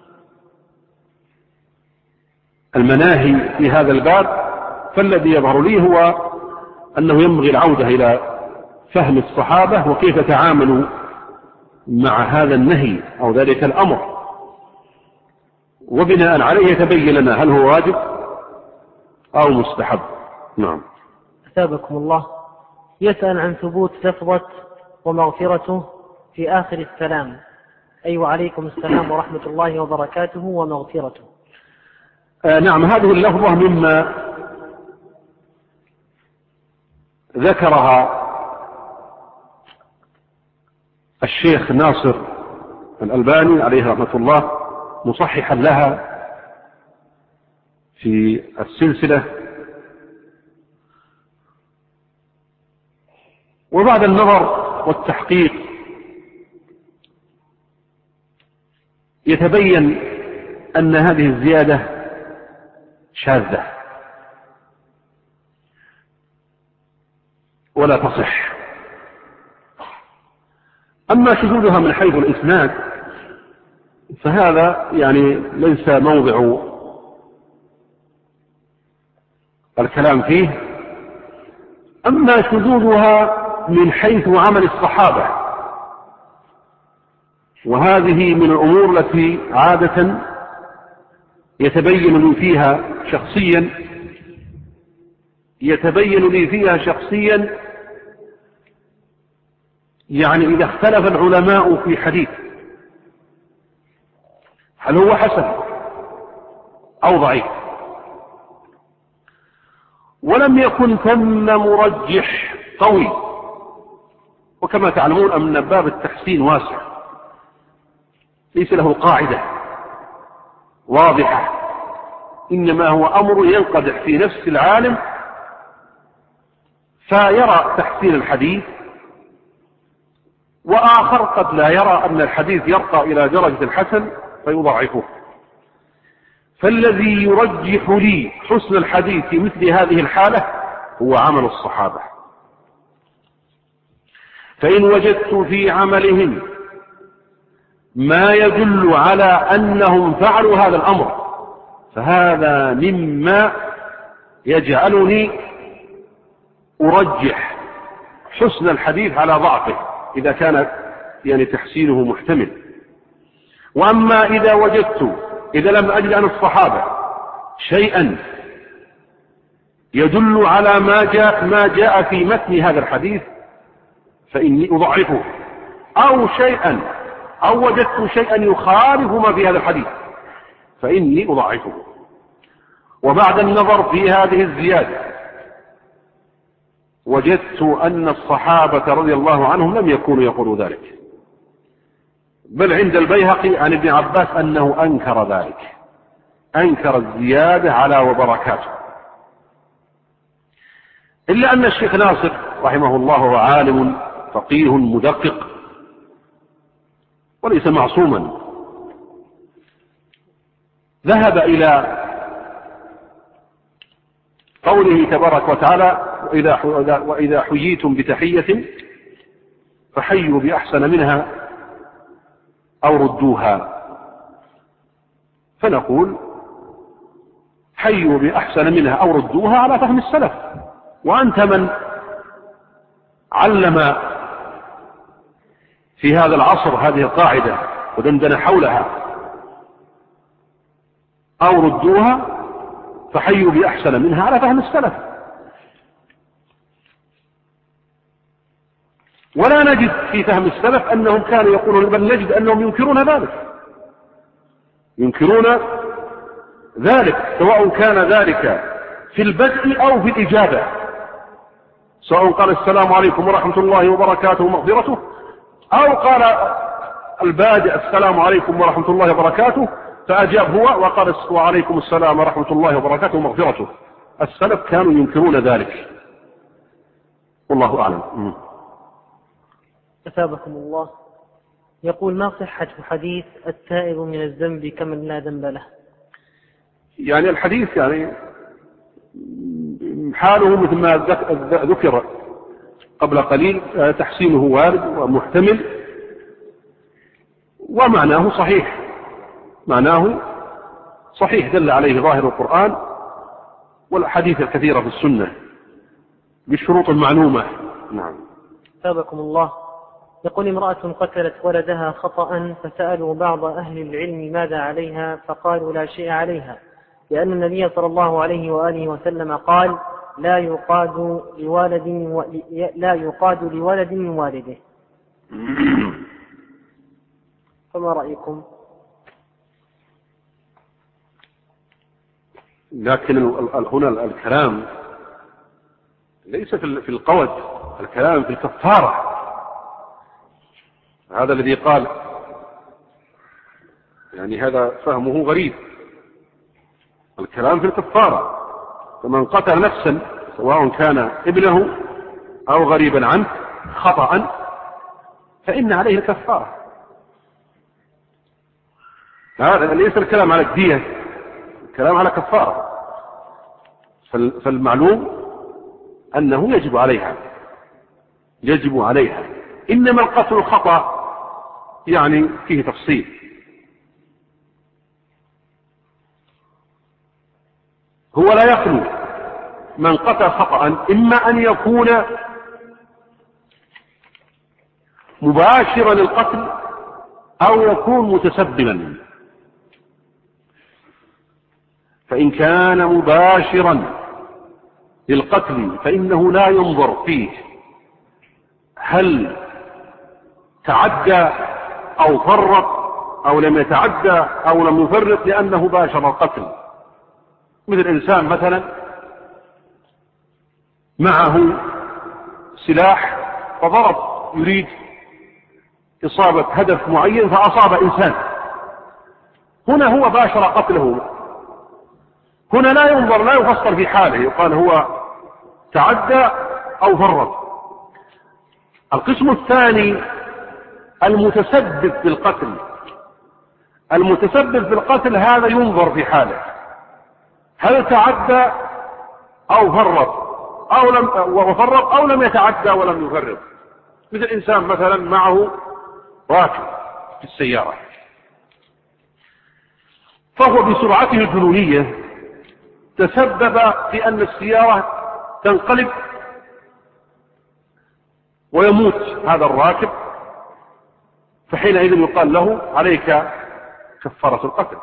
المناهي في هذا الباب، فالذي يظهر لي هو أنه ينبغي العودة إلى فهم الصحابة وكيف تعاملوا مع هذا النهي أو ذلك الأمر، وبناء عليه يتبين لنا هل هو واجب أو مستحب. نعم. أثابكم الله. يسأل عن ثبوت لفظة ومغفرته في آخر السلام، أي وعليكم السلام ورحمة الله وبركاته ومغفرته. آه نعم، هذه اللفظة مما ذكرها الشيخ ناصر الألباني عليه رحمة الله مصححا لها في السلسلة، وبعد النظر والتحقيق يتبين أن هذه الزيادة شاذة ولا تصح. أما شذوذها من حيث الإسناد فهذا يعني ليس موضع الكلام فيه. أما شذوذها من حيث عمل الصحابة، وهذه من الأمور التي عادة يتبين لي فيها شخصيا يتبين لي فيها شخصيا يعني إذا اختلف العلماء في حديث هل هو حسن أو ضعيف ولم يكن ثم مرجح قوي، وكما تعلمون أن باب التحسين واسع ليس له قاعدة واضحة، إنما هو أمر ينقدح في نفس العالم فيرى تحسين الحديث، وآخر قد لا يرى أن الحديث يرقى إلى درجة الحسن فيضعفه. فالذي يرجح لي حسن الحديث في مثل هذه الحالة هو عمل الصحابة. فإن وجدت في عملهم ما يدل على أنهم فعلوا هذا الأمر فهذا مما يجعلني أرجح حسن الحديث على ضعفه إذا كان يعني تحسينه محتمل. وأما إذا وجدت إذا لم أجد عن الصحابة شيئا يدل على ما جاء, ما جاء في متن هذا الحديث فإني أضعفه، أو شيئا أو وجدت شيئا يخالف ما في هذا الحديث فإني أضعفه. وبعد النظر في هذه الزيادة وجدت أن الصحابة رضي الله عنهم لم يكونوا يقولوا ذلك، بل عند البيهقي عن ابن عباس أنه أنكر ذلك، أنكر الزيادة على وبركاته. إلا أن الشيخ ناصر رحمه الله هو عالم فقيه مدقق وليس معصوما، ذهب إلى قوله تبارك وتعالى وإذا, وإذا حييتم بتحية فحيوا بأحسن منها أو ردوها، فنقول حيوا بأحسن منها أو ردوها على فهم السلف. وأنت من علم في هذا العصر هذه القاعدة ودندن حولها أو ردوها فحيوا بأحسن منها على فهم السلف. ولا نجد في فهم السلف أنهم كانوا يقولون، بل نجد أنهم ينكرون ذلك، ينكرون ذلك سواء كان ذلك في البدء أو في الإجابة، سواء قال السلام عليكم ورحمة الله وبركاته ومغفرته أو قال البادئ السلام عليكم ورحمة الله وبركاته فأجاب هو وقال وعليكم السلام ورحمة الله وبركاته ومغفرته. السلف كانوا ينكرون ذلك، والله أعلم. أثابكم الله. يقول ما صحة حديث التائب من الذنب كمن لا ذنب له؟ يعني الحديث يعني حاله مثل ما ذكر قبل قليل، تحسينه وارد ومحتمل ومعناه صحيح، معناه صحيح دل عليه ظاهر القرآن والحديث الكثيرة في السنة بالشروط المعلومة. نعم. أثابكم الله. يقول امرأة قتلت ولدها خطأ فسألوا بعض أهل العلم ماذا عليها فقالوا لا شيء عليها، لأن النبي صلى الله عليه وآله وسلم قال لا يقاد لولد و... لا يقاد لولد من والده. فما رأيكم؟ لكن هنا الكلام ليس في القود، الكلام في الكفارة. هذا الذي قال يعني هذا فهمه غريب. الكلام في الكفارة، فمن قتل نفسا سواء كان ابنه أو غريبا عنه خطأ فإن عليه الكفارة. هذا ليس الكلام على الدية، الكلام على كفارة. فالمعلوم أنه يجب عليها، يجب عليها. إنما القتل الخطأ يعني فيه تفصيل. هو لا يخلو من قتل خطأ إما أن يكون مباشرا للقتل أو يكون متسببا. فإن كان مباشرا للقتل فإنه لا ينظر فيه هل تعدى أو فرط أو لم يتعدى أو لم يفرط، لأنه باشر القتل. مثل إنسان مثلا معه سلاح فضرب يريد إصابة هدف معين فأصاب إنسان، هنا هو باشر قتله، هنا لا ينظر لا يفسر في حاله يقال هو تعدى أو فرط. القسم الثاني المتسبب في القتل، المتسبب في القتل هذا ينظر في حاله هل تعدى أو فرط أو لم وفرط أو لم يتعدى ولم يفرط. مثل إنسان مثلا معه راكب في السيارة فهو بسرعته الجنونية تسبب في أن السيارة تنقلب ويموت هذا الراكب، فحينئذ يقال له عليك كفارة القتل.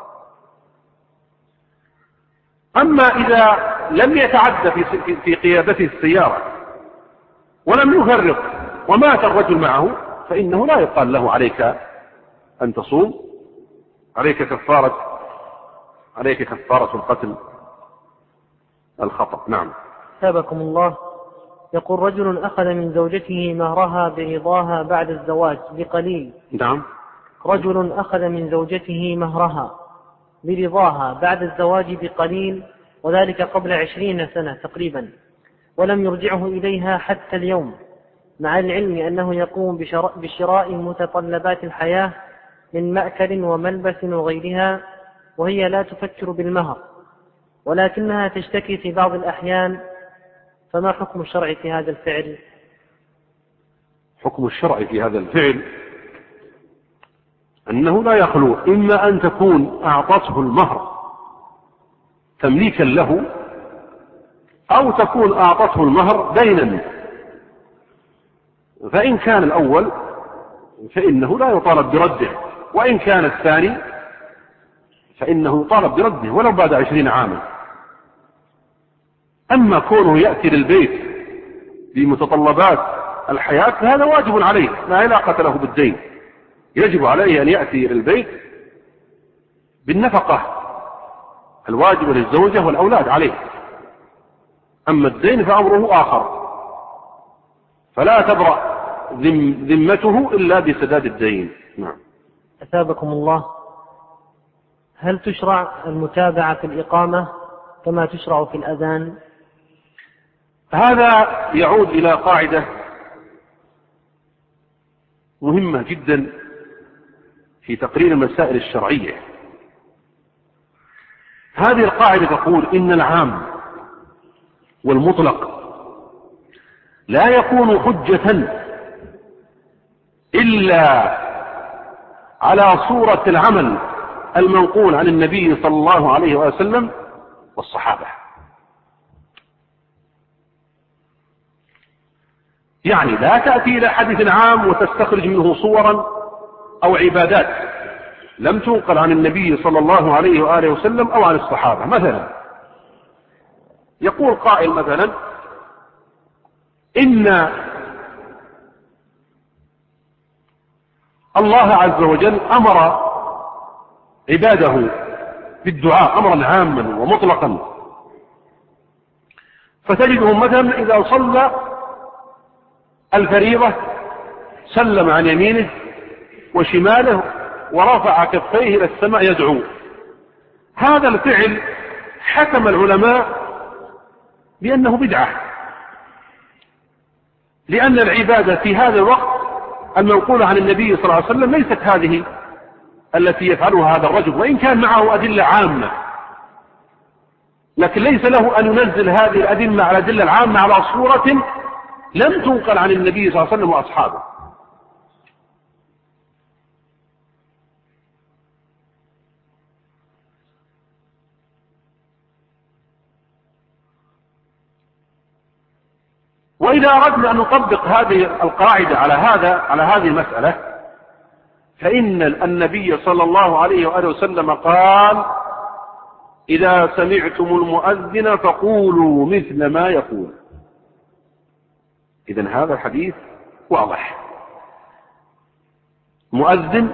أما إذا لم يتعدى في في قيادته السيارة ولم يفرط ومات الرجل معه فإنه لا يقال له عليك أن تصوم، عليك كفارة عليك كفارة القتل الخطأ. نعم. ثابكم الله. يقول رجل أخذ من زوجته مهرها برضاها بعد الزواج بقليل. نعم. رجل أخذ من زوجته مهرها برضاها بعد الزواج بقليل وذلك قبل عشرين سنة تقريبا ولم يرجعه إليها حتى اليوم، مع العلم أنه يقوم بشراء متطلبات الحياة من مأكل وملبس وغيرها، وهي لا تفكر بالمهر ولكنها تشتكي في بعض الأحيان، فما حكم الشرع في هذا الفعل؟ حكم الشرع في هذا الفعل أنه لا يخلو إما أن تكون أعطته المهر تمليكا له أو تكون أعطته المهر دينا، فإن كان الأول فإنه لا يطالب برده، وإن كان الثاني فإنه يطالب برده ولو بعد عشرين عاما. أما كونه يأتي للبيت بمتطلبات الحياة فهذا واجب عليه لا علاقة له بالدين، يجب عليه أن يأتي للبيت بالنفقة الواجب للزوجة والأولاد عليه. أما الدين فأمره آخر، فلا تبرأ ذمته إلا بسداد الدين. نعم. أثابكم الله. هل تشرع المتابعة في الإقامة كما تشرع في الأذان؟ هذا يعود إلى قاعدة مهمة جدا في تقرير المسائل الشرعية. هذه القاعدة تقول إن العام والمطلق لا يكون حجة إلا على صورة العمل المنقول عن النبي صلى الله عليه وسلم والصحابة. يعني لا تأتي إلى حديث عام وتستخرج منه صورا أو عبادات لم تنقل عن النبي صلى الله عليه وآله وسلم أو عن الصحابة. مثلا يقول قائل مثلا إن الله عز وجل أمر عباده بالدعاء أمرا عاما ومطلقا، فتجدهم مثلا إذا صلى الفريضة سلم عن يمينه وشماله ورفع كفيه إلى السماء يدعو. هذا الفعل حكم العلماء بأنه بدعة، لأن العبادة في هذا الوقت المنقولة عن النبي صلى الله عليه وسلم ليست هذه التي يفعلها هذا الرجل، وإن كان معه أدلة عامة، لكن ليس له أن ينزل هذه الأدلة على الأدلة العامة على صورة لم تنقل عن النبي صلى الله عليه وسلم وأصحابه. وإذا أردنا أن نطبق هذه القاعدة على هذا على هذه المسألة فإن النبي صلى الله عليه وآله وسلم قال: إذا سمعتم المؤذن فقولوا مثل ما يقول. إذن هذا الحديث واضح، مؤذن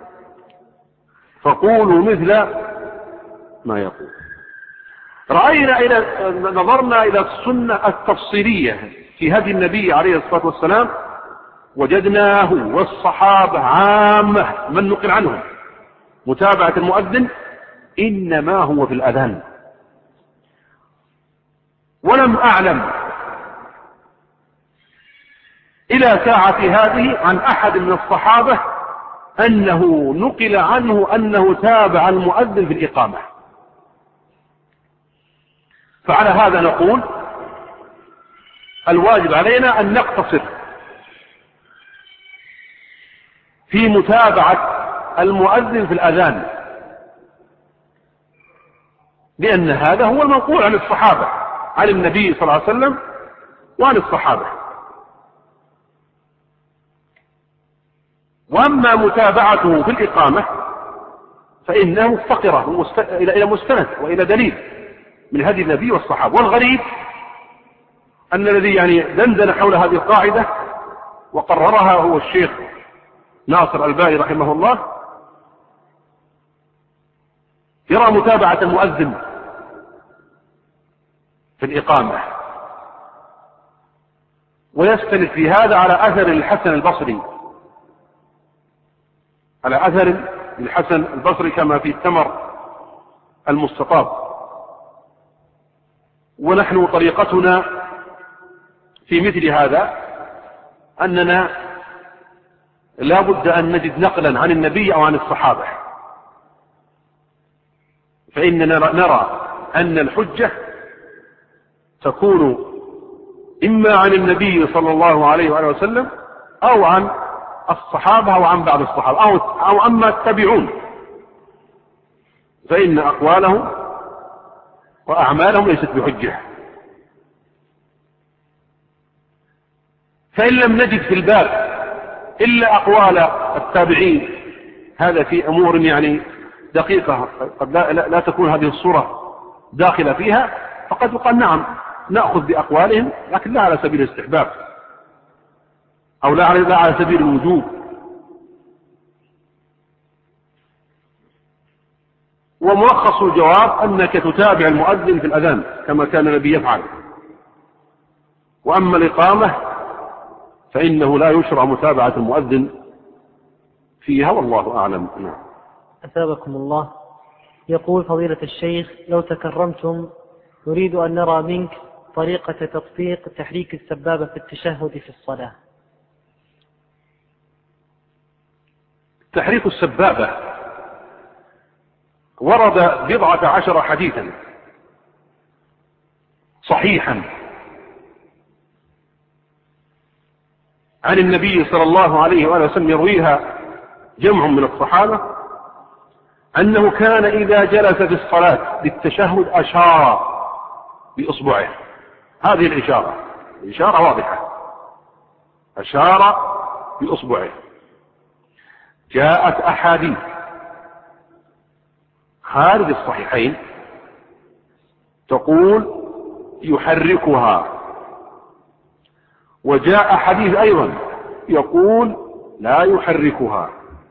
فقولوا مثل ما يقول. رأينا إلى نظرنا إلى السنة التفصيلية في هدي النبي عليه الصلاة والسلام وجدناه والصحابة عامة من نقل عنهم متابعة المؤذن إنما هو في الأذان. ولم أعلم إلى ساعة هذه عن أحد من الصحابة أنه نقل عنه أنه تابع المؤذن في الإقامة. فعلى هذا نقول الواجب علينا أن نقتصر في متابعة المؤذن في الأذان، لأن هذا هو المنقول عن الصحابة، عن النبي صلى الله عليه وسلم وعن الصحابة. وأما متابعته في الإقامة فإنها مفتقرة إلى مستند وإلى دليل من هدي النبي والصحابة. والغريب أن الذي يعني دندن حول هذه القاعدة وقررها هو الشيخ ناصر الألباني رحمه الله، يرى متابعة المؤذن في الإقامة، ويستند في هذا على أثر الحسن البصري، على أثر الحسن البصري كما في الثمر المستطاب. ونحن طريقتنا في مثل هذا أننا لا بد أن نجد نقلا عن النبي أو عن الصحابة، فإننا نرى أن الحجة تكون إما عن النبي صلى الله عليه وآله وسلم أو عن الصحابة أو عن بعض الصحابة أو, أو أما التابعون، فإن أقوالهم وأعمالهم ليست بحجة. فإن لم نجد في الباب إلا أقوال التابعين، هذا في أمور يعني دقيقة قد لا, لا, لا تكون هذه الصورة داخلة فيها، فقد يقال نعم نأخذ بأقوالهم، لكن لا على سبيل الاستحباب أو لا على, لا على سبيل الوجوب. وملخص الجواب أنك تتابع المؤذن في الأذان كما كان النبي يفعل. وأما الإقامة فإنه لا يشرع متابعة المؤذن فيها، والله أعلم. نعم. أثابكم الله. يقول فضيلة الشيخ لو تكرمتم نريد أن نرى منك طريقة تطبيق تحريك السبابة في التشهد في الصلاة. تحريك السبابة ورد بضعة عشر حديثا صحيحا عن النبي صلى الله عليه وآله وسلم يرويها جمع من الصحابة أنه كان إذا جلس في الصلاة للتشهد أشار بإصبعه. هذه الإشارة إشارة واضحة، أشار بإصبعه. جاءت أحاديث خارج الصحيحين تقول يحركها، وجاء حديث أيضا يقول لا يحركها.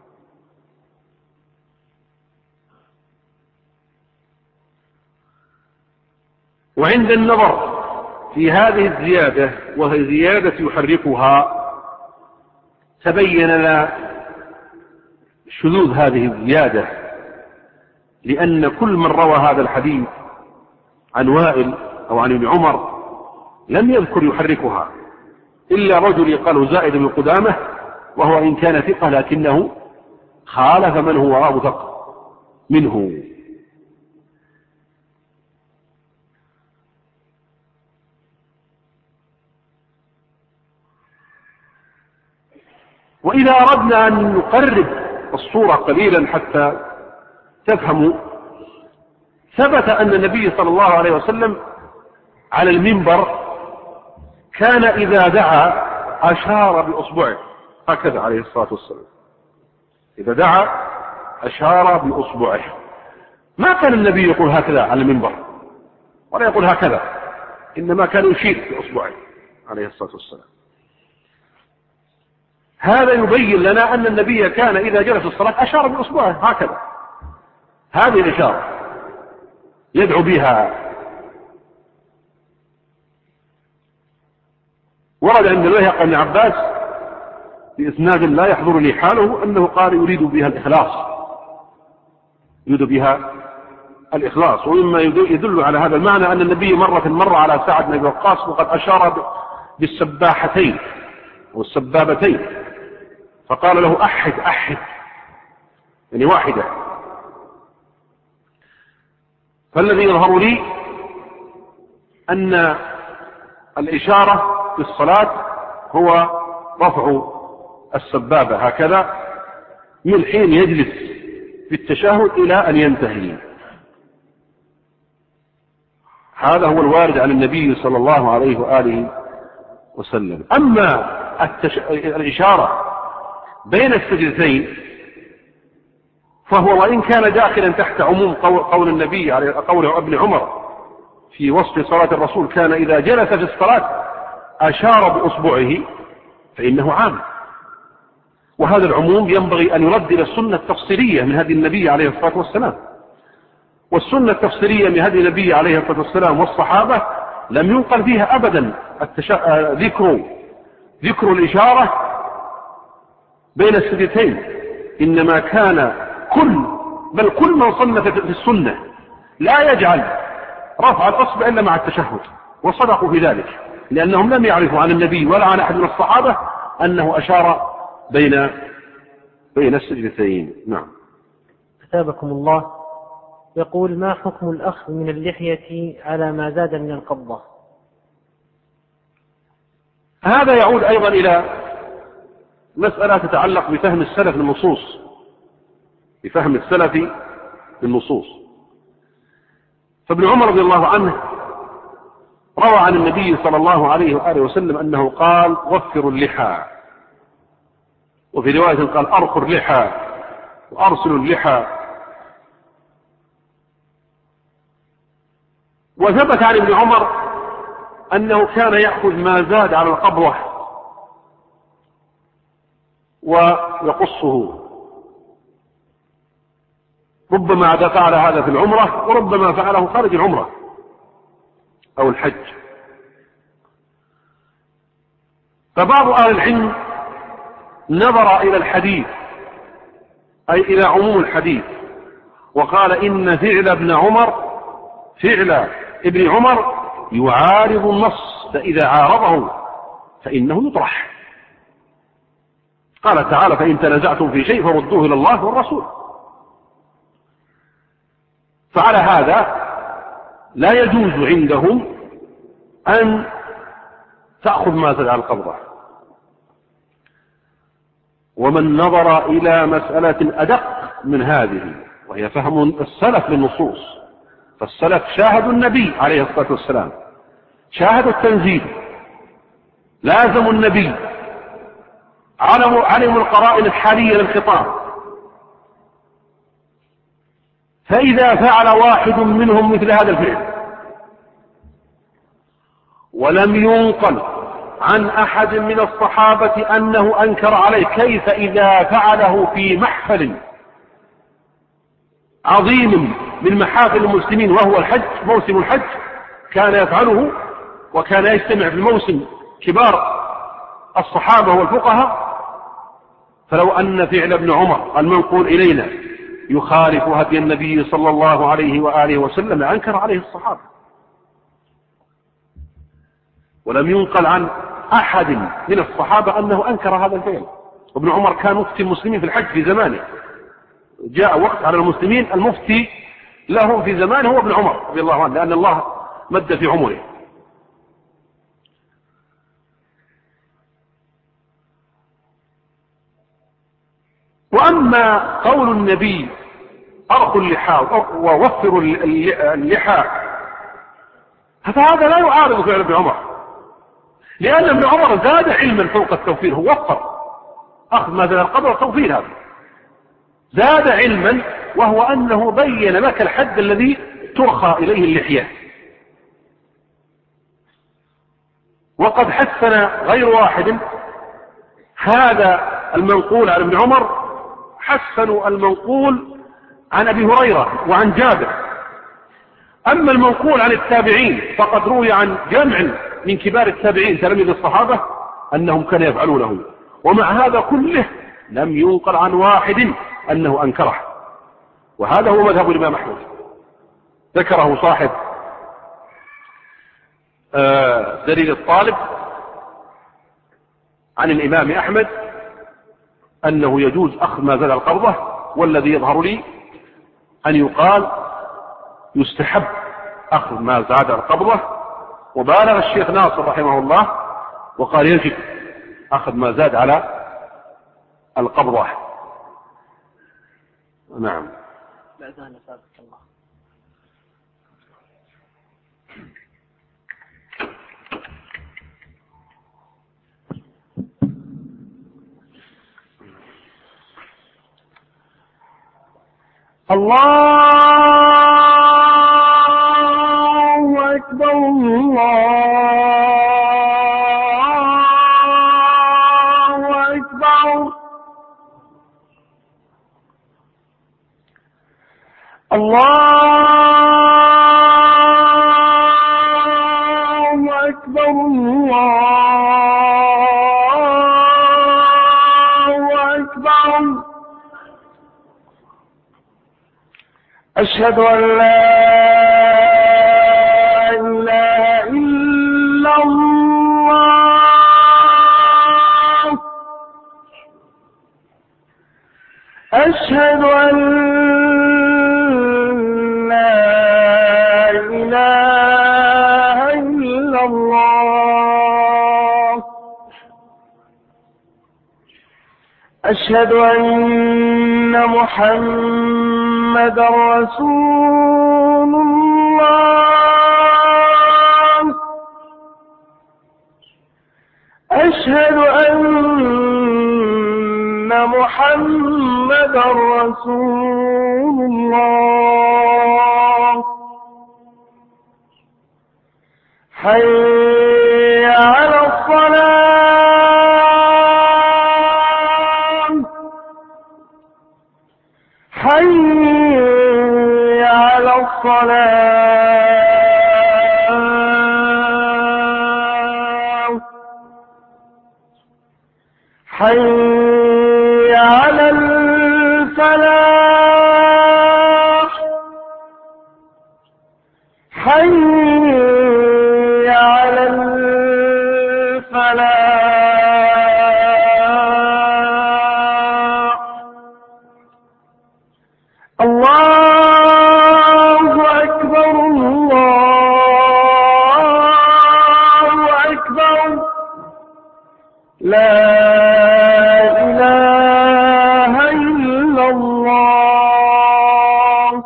وعند النظر في هذه الزيادة وهي زيادة يحركها تبين لنا شذوذ هذه الزيادة، لأن كل من روى هذا الحديث عن وائل أو عن ابن عمر لم يذكر يحركها إلا رجل يقال زائد بن قدامة، وهو إن كان ثقة لكنه خالف من هو أوثق منه. وإذا أردنا أن نقرب الصورة قليلا حتى تفهموا، ثبت أن النبي صلى الله عليه وسلم على المنبر كان إذا دعا أشار بأصبعه هكذا عليه الصلاة والسلام، إذا دعا أشار بأصبعه. ما كان النبي يقول هكذا على المنبر ولا يقول هكذا، إنما كان يشير بأصبعه عليه الصلاة والسلام. هذا يبين لنا أن النبي كان إذا جلس الصلاة أشار بأصبعه هكذا، هذه الإشارة يدعو بها. ورد عند البيهقي بن عباس بإسناد لا يحضرني حاله أنه قال يريد بها الإخلاص، يريد بها الإخلاص. ومما يدل على هذا المعنى أن النبي مرة مر على سعد بن أبي وقاص وقد أشار بالسباحتين والسبابتين فقال له أحد أحد يعني واحدة. فالذي يظهر لي أن الإشارة في الصلاة هو رفع السبابة هكذا من حين يجلس في التشهد إلى أن ينتهي. هذا هو الوارد عن النبي صلى الله عليه وآله وسلم. أما التش... الإشارة بين السجدتين فهو وإن كان داخلا تحت عموم قول النبي عليه قول ابن عمر في وصف صلاة الرسول كان إذا جلس في الصلاة أشار بأصبعه فإنه عام. وهذا العموم ينبغي أن يرد إلى السنة التفصيلية من هدي النبي عليه الصلاة والسلام. والسنة التفصيلية من هدي النبي عليه الصلاة والسلام والصحابة لم ينقل فيها أبدا التش... ذكر ذكر الإشارة بين السجدتين. إنما كان كل بل كل من صنف في السنة لا يجعل رفع الأصبع إلا مع التشهد، وصدقوا في ذلك لأنهم لم يعرفوا عن النبي ولا عن أحد من الصحابة أنه أشار بين بين السجدتين. نعم. أثابكم الله. يقول: ما حكم الأخذ من اللحية على ما زاد من القبضة؟ هذا يعود أيضا إلى مسألة تتعلق بفهم السلف للنصوص بفهم السلف للنصوص. فابن عمر رضي الله عنه روى عن النبي صلى الله عليه وآله وسلم أنه قال: وفروا اللحى، وفي رواية قال: أرخوا اللحى وأرسلوا اللحى. وثبت عن ابن عمر أنه كان يأخذ ما زاد على القبضة ويقصه، ربما فعل هذا في العمرة وربما فعله خارج العمرة أو الحج. فبعض أهل العلم نظر إلى الحديث أي إلى عموم الحديث وقال إن فعل ابن عمر فعل ابن عمر يعارض النص، فإذا عارضه فإنه يطرح. قال تعالى: فإن تنازعتم في شيء فردوه إلى الله والرسول. فعلى هذا لا يجوز عندهم أن تأخذ ما زاد على القبضة. ومن نظر إلى مسألة أدق من هذه وهي فهم السلف للنصوص، فالسلف شاهدوا النبي عليه الصلاة والسلام، شاهدوا التنزيل، لازموا النبي، علموا, علموا القرائن الحالية للخطاب. فإذا فعل واحد منهم مثل هذا الفعل ولم ينقل عن أحد من الصحابة أنه أنكر عليه، كيف إذا فعله في محفل عظيم من محافل المسلمين وهو الحج، موسم الحج، كان يفعله وكان يجتمع في الموسم كبار الصحابة والفقهاء. فلو أن فعل ابن عمر المنقول إلينا يخالف هدي النبي صلى الله عليه وآله وسلم أنكر عليه الصحابة. ولم ينقل عن أحد من الصحابة أنه أنكر هذا الفعل. وابن عمر كان مفتي المسلمين في الحج في زمانه، جاء وقت على المسلمين المفتي لهم في زمانه هو ابن عمر رضي الله عنه، لأن الله مد في عمره. وأما قول النبي: أرخوا اللحى ووفروا اللحى، فهذا لا يعارض فعل ابن عمر، لأن ابن عمر زاد علما فوق التوفير، هو وفر، أخذ ما زاد القبر التوفير، هذا زاد علما، وهو أنه بين لك الحد الذي ترخى إليه اللحية. وقد حسن غير واحد هذا المنقول عن ابن عمر، حسنوا المنقول عن أبي هريرة وعن جابر. أما المنقول عن التابعين فقد روي عن جمع من كبار التابعين تلاميذ الصحابة أنهم كانوا يفعلونه، ومع هذا كله لم ينقل عن واحد أنه أنكره. وهذا هو مذهب الإمام أحمد، ذكره صاحب دليل الطالب عن الإمام أحمد أنه يجوز أخذ ما زاد القبضة، والذي يظهر لي أن يقال يستحب أخذ ما زاد القبضة، وبالغ الشيخ ناصر رحمه الله وقال يجب أخذ ما زاد على القبضة. نعم. الله أكبر الله أكبر الله أكبر الله أكبر. أشهد أن لا إله إلا الله. أشهد أن لا إله إلا الله. أشهد أن محمد رسول الله. أشهد أن محمد رسول الله. حي على الصلاة. حي على الصلاة. حي على الفلاح. حي على الفلاح. الله أكبر الله أكبر. لا إله إلا الله.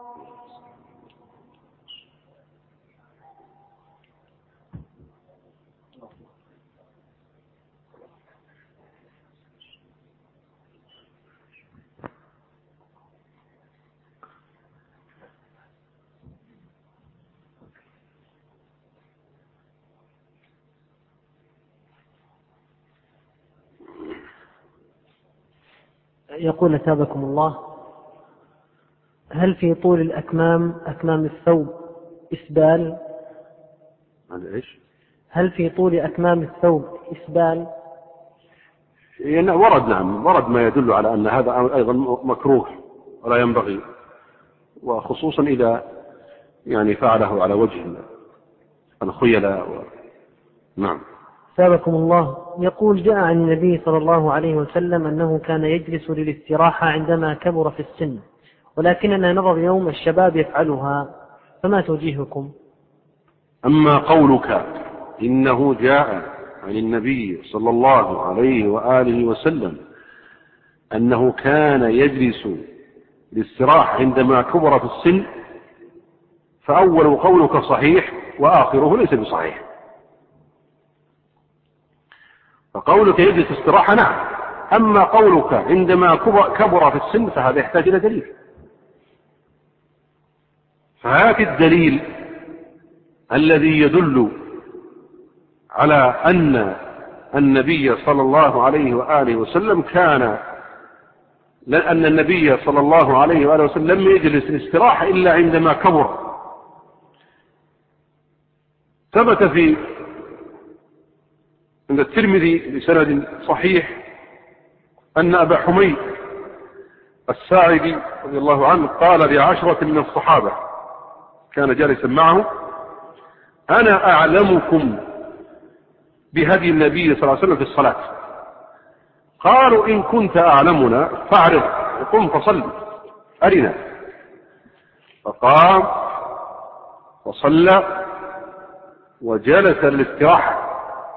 يقول أثابكم الله: هل في طول الأكمام أكمام الثوب إسبال؟ إيش؟ هل في طول أكمام الثوب إسبال؟ يعني ورد، نعم ورد ما يدل على أن هذا أيضا مكروه ولا ينبغي، وخصوصا إذا يعني فعله على وجه الخيلاء و... نعم. أثابكم الله. يقول: جاء عن النبي صلى الله عليه وسلم أنه كان يجلس للاستراحة عندما كبر في السن، ولكننا نرى اليوم الشباب يفعلها، فما توجيهكم؟ أما قولك إنه جاء عن النبي صلى الله عليه وآله وسلم أنه كان يجلس للاستراحة عندما كبر في السن، فأول قولك صحيح وآخره ليس بصحيح. فقولك يجلس استراحة نعم، أما قولك عندما كبر في السن فهذا يحتاج إلى دليل. فهات الدليل الذي يدل على أن النبي صلى الله عليه وآله وسلم كان لأن النبي صلى الله عليه وآله وسلم لم يجلس الاستراحة إلا عندما كبر. ثبت في عند الترمذي بسند صحيح أن أبا حميد الساعدي رضي الله عنه قال لعشرة من الصحابة كان جالسا معه: أنا أعلمكم بهدي النبي صلى الله عليه وسلم في الصلاة. قالوا: إن كنت أعلمنا فاعرض وقم فصل أرنا. فقام وصلى وجلس للاستراحة.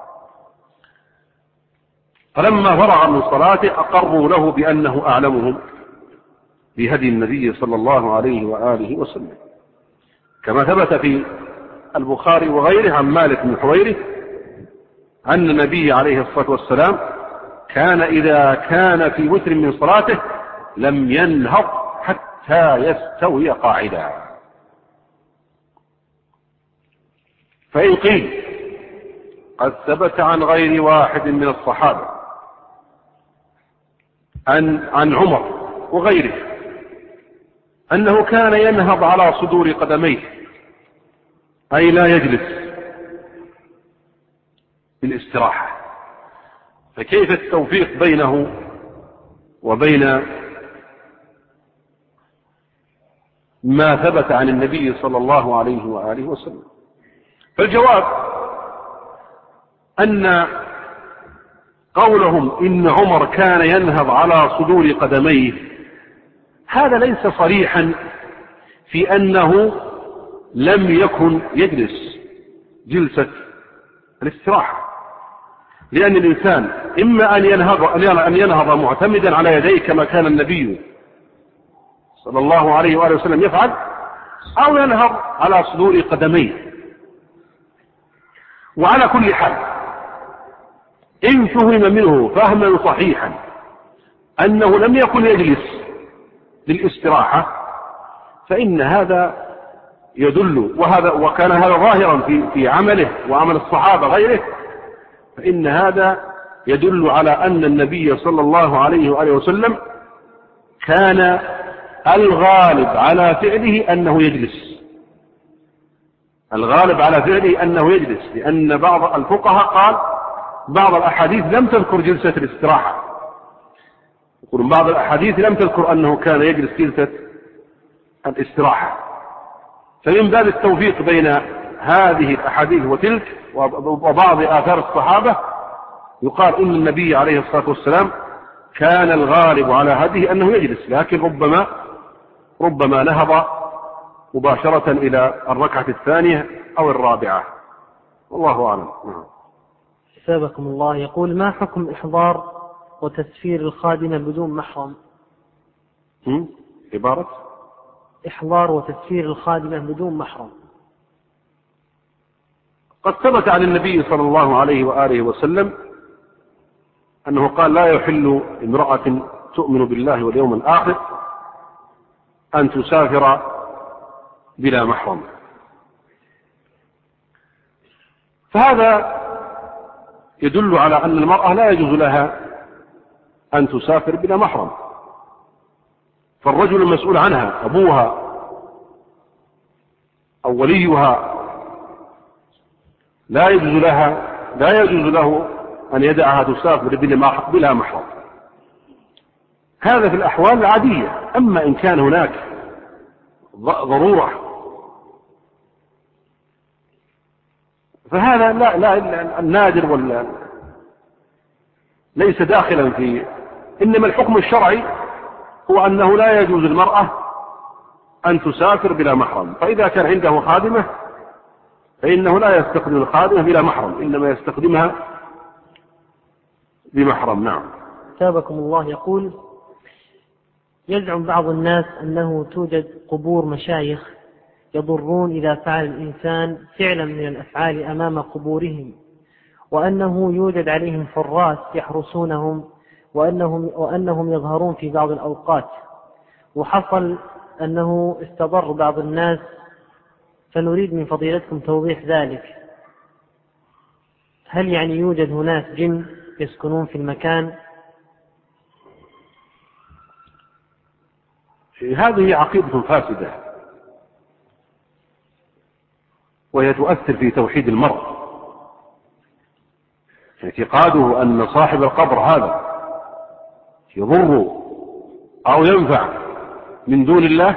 فلما فرغ من صلاته أقروا له بأنه أعلمهم بهدي النبي صلى الله عليه وآله وسلم، كما ثبت في البخاري وغيره عن مالك بن حويرث أن النبي عليه الصلاة والسلام كان إذا كان في وتر من صلاته لم ينهض حتى يستوي قاعدا. فإن قيل قد ثبت عن غير واحد من الصحابة عن, عن عمر وغيره أنه كان ينهض على صدور قدميه، أي لا يجلس بالاستراحة، فكيف التوفيق بينه وبين ما ثبت عن النبي صلى الله عليه وآله وسلم؟ فالجواب أن قولهم إن عمر كان ينهض على صدور قدميه هذا ليس صريحا في أنه لم يكن يجلس جلسة الاستراحة، لأن الإنسان إما أن ينهض, أن ينهض معتمدا على يديه كما كان النبي صلى الله عليه وآله وسلم يفعل، أو ينهض على صدور قدميه. وعلى كل حال إن فهم منه فهما صحيحا أنه لم يكن يجلس للاستراحة فإن هذا يدل، وهذا وكان هذا ظاهرا في في عمله وعمل الصحابة غيره، فإن هذا يدل على أن النبي صلى الله عليه وآله وسلم كان الغالب على فعله أنه يجلس، الغالب على فعله أنه يجلس، لأن بعض الفقهاء قال بعض الأحاديث لم تذكر جلسة الاستراحة، يقولون بعض الأحاديث لم تذكر أنه كان يجلس جلسة الاستراحة. فمن باب التوفيق بين هذه الأحاديث وتلك وبعض آثار الصحابة يقال إن النبي عليه الصلاة والسلام كان الغالب على هذه أنه يجلس، لكن ربما ربما نهض مباشرة إلى الركعة الثانية أو الرابعة، والله أعلم. سابقكم الله. يقول: ما حكم إحضار وتسفير الخادمة بدون محرم؟ عبارة إحضار وتسفير الخادمة بدون محرم. قد ثبت عن النبي صلى الله عليه وآله وسلم أنه قال: لا يحل امرأة تؤمن بالله واليوم الآخر أن تسافر بلا محرم. فهذا يدل على أن المرأة لا يجوز لها أن تسافر بلا محرم، فالرجل المسؤول عنها أبوها أو وليها لا يجوز لها لا يجوز له أن يدعها تسافر بلا محرم. هذا في الأحوال العادية. أما إن كان هناك ضرورة فهذا لا لا النادر ولا ليس داخلا في، إنما الحكم الشرعي هو أنه لا يجوز المرأة أن تسافر بلا محرم. فإذا كان عنده خادمة فإنه لا يستخدم الخادمة بلا محرم، إنما يستخدمها بمحرم. نعم. تابكم الله. يقول: يزعم بعض الناس أنه توجد قبور مشايخ يضرون إذا فعل الإنسان فعلا من الأفعال أمام قبورهم، وأنه يوجد عليهم حراس يحرسونهم، وأنهم, وأنهم يظهرون في بعض الأوقات، وحصل أنه استضر بعض الناس، فنريد من فضيلتكم توضيح ذلك. هل يعني يوجد هناك جن يسكنون في المكان؟ هذه عقيدة فاسدة، وهي تؤثر في توحيد المرء. اعتقاده أن صاحب القبر هذا يضر أو ينفع من دون الله،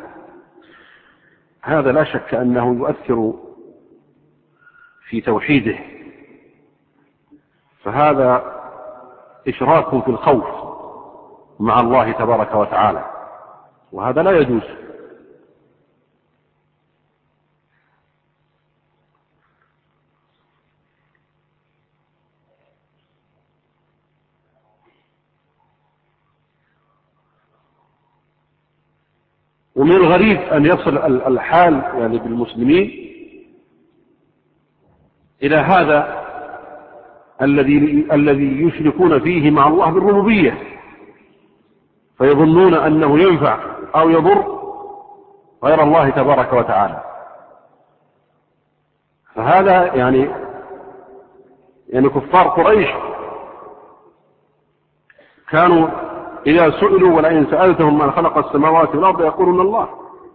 هذا لا شك أنه يؤثر في توحيده، فهذا إشراك في الخوف مع الله تبارك وتعالى، وهذا لا يجوز. ومن الغريب أن يصل الحال يعني بالمسلمين إلى هذا الذي الذي يشركون فيه مع الله بالربوبية، فيظنون أنه ينفع أو يضر غير الله تبارك وتعالى. فهذا يعني يعني كفار قريش كانوا إذا سئلوا ولئن سألتهم من خلق السماوات والأرض يقولون الله.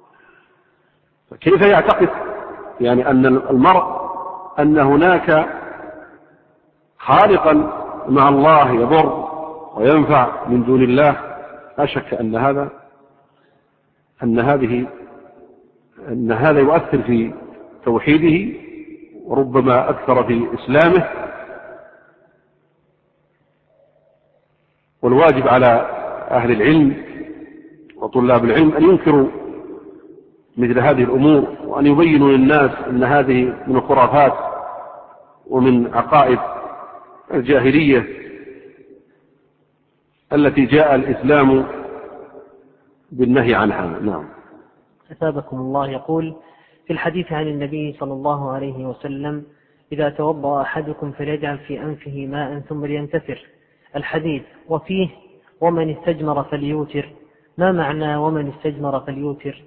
فكيف يعتقد يعني أن المرء أن هناك خالقا مع الله يضر وينفع من دون الله؟ لا شك أن هذا أن هذه أن هذا يؤثر في توحيده، وربما أكثر في إسلامه. والواجب على أهل العلم وطلاب العلم أن ينكروا مثل هذه الأمور، وأن يبينوا للناس أن هذه من الخرافات ومن عقائد الجاهلية التي جاء الإسلام بالنهي عنها. نعم. أثابكم الله. يقول في الحديث عن النبي صلى الله عليه وسلم: إذا توضأ أحدكم فليجعل في أنفه ماء ثم لينتثر. الحديث وفيه: ومن استجمر فليوتر. ما معنى ومن استجمر فليوتر؟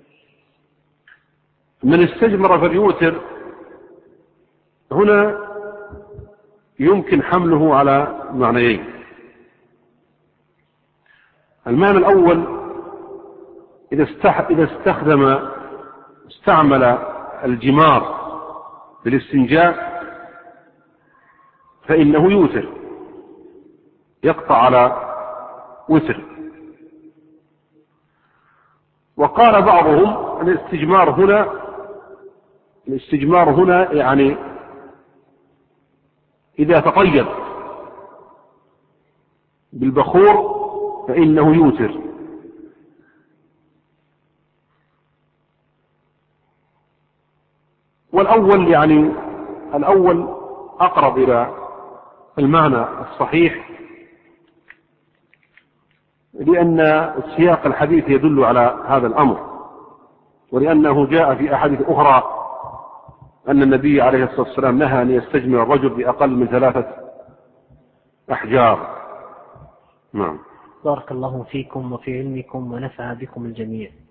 من استجمر فليوتر هنا يمكن حمله على معنيين. المعنى الأول: إذا إذا استخدم استعمل الجمار بالاستنجاء فإنه يوتر، يقطع على وتر. وقال بعضهم الاستجمار هنا الاستجمار هنا يعني إذا تطيب بالبخور فإنه يوتر. والأول يعني الأول أقرب إلى المعنى الصحيح، لأن سياق الحديث يدل على هذا الأمر، ولأنه جاء في أحاديث أخرى أن النبي عليه الصلاة والسلام نهى أن يستجمر الرجل بأقل من ثلاثة أحجار. نعم. بارك الله فيكم وفي علمكم ونفع بكم الجميع.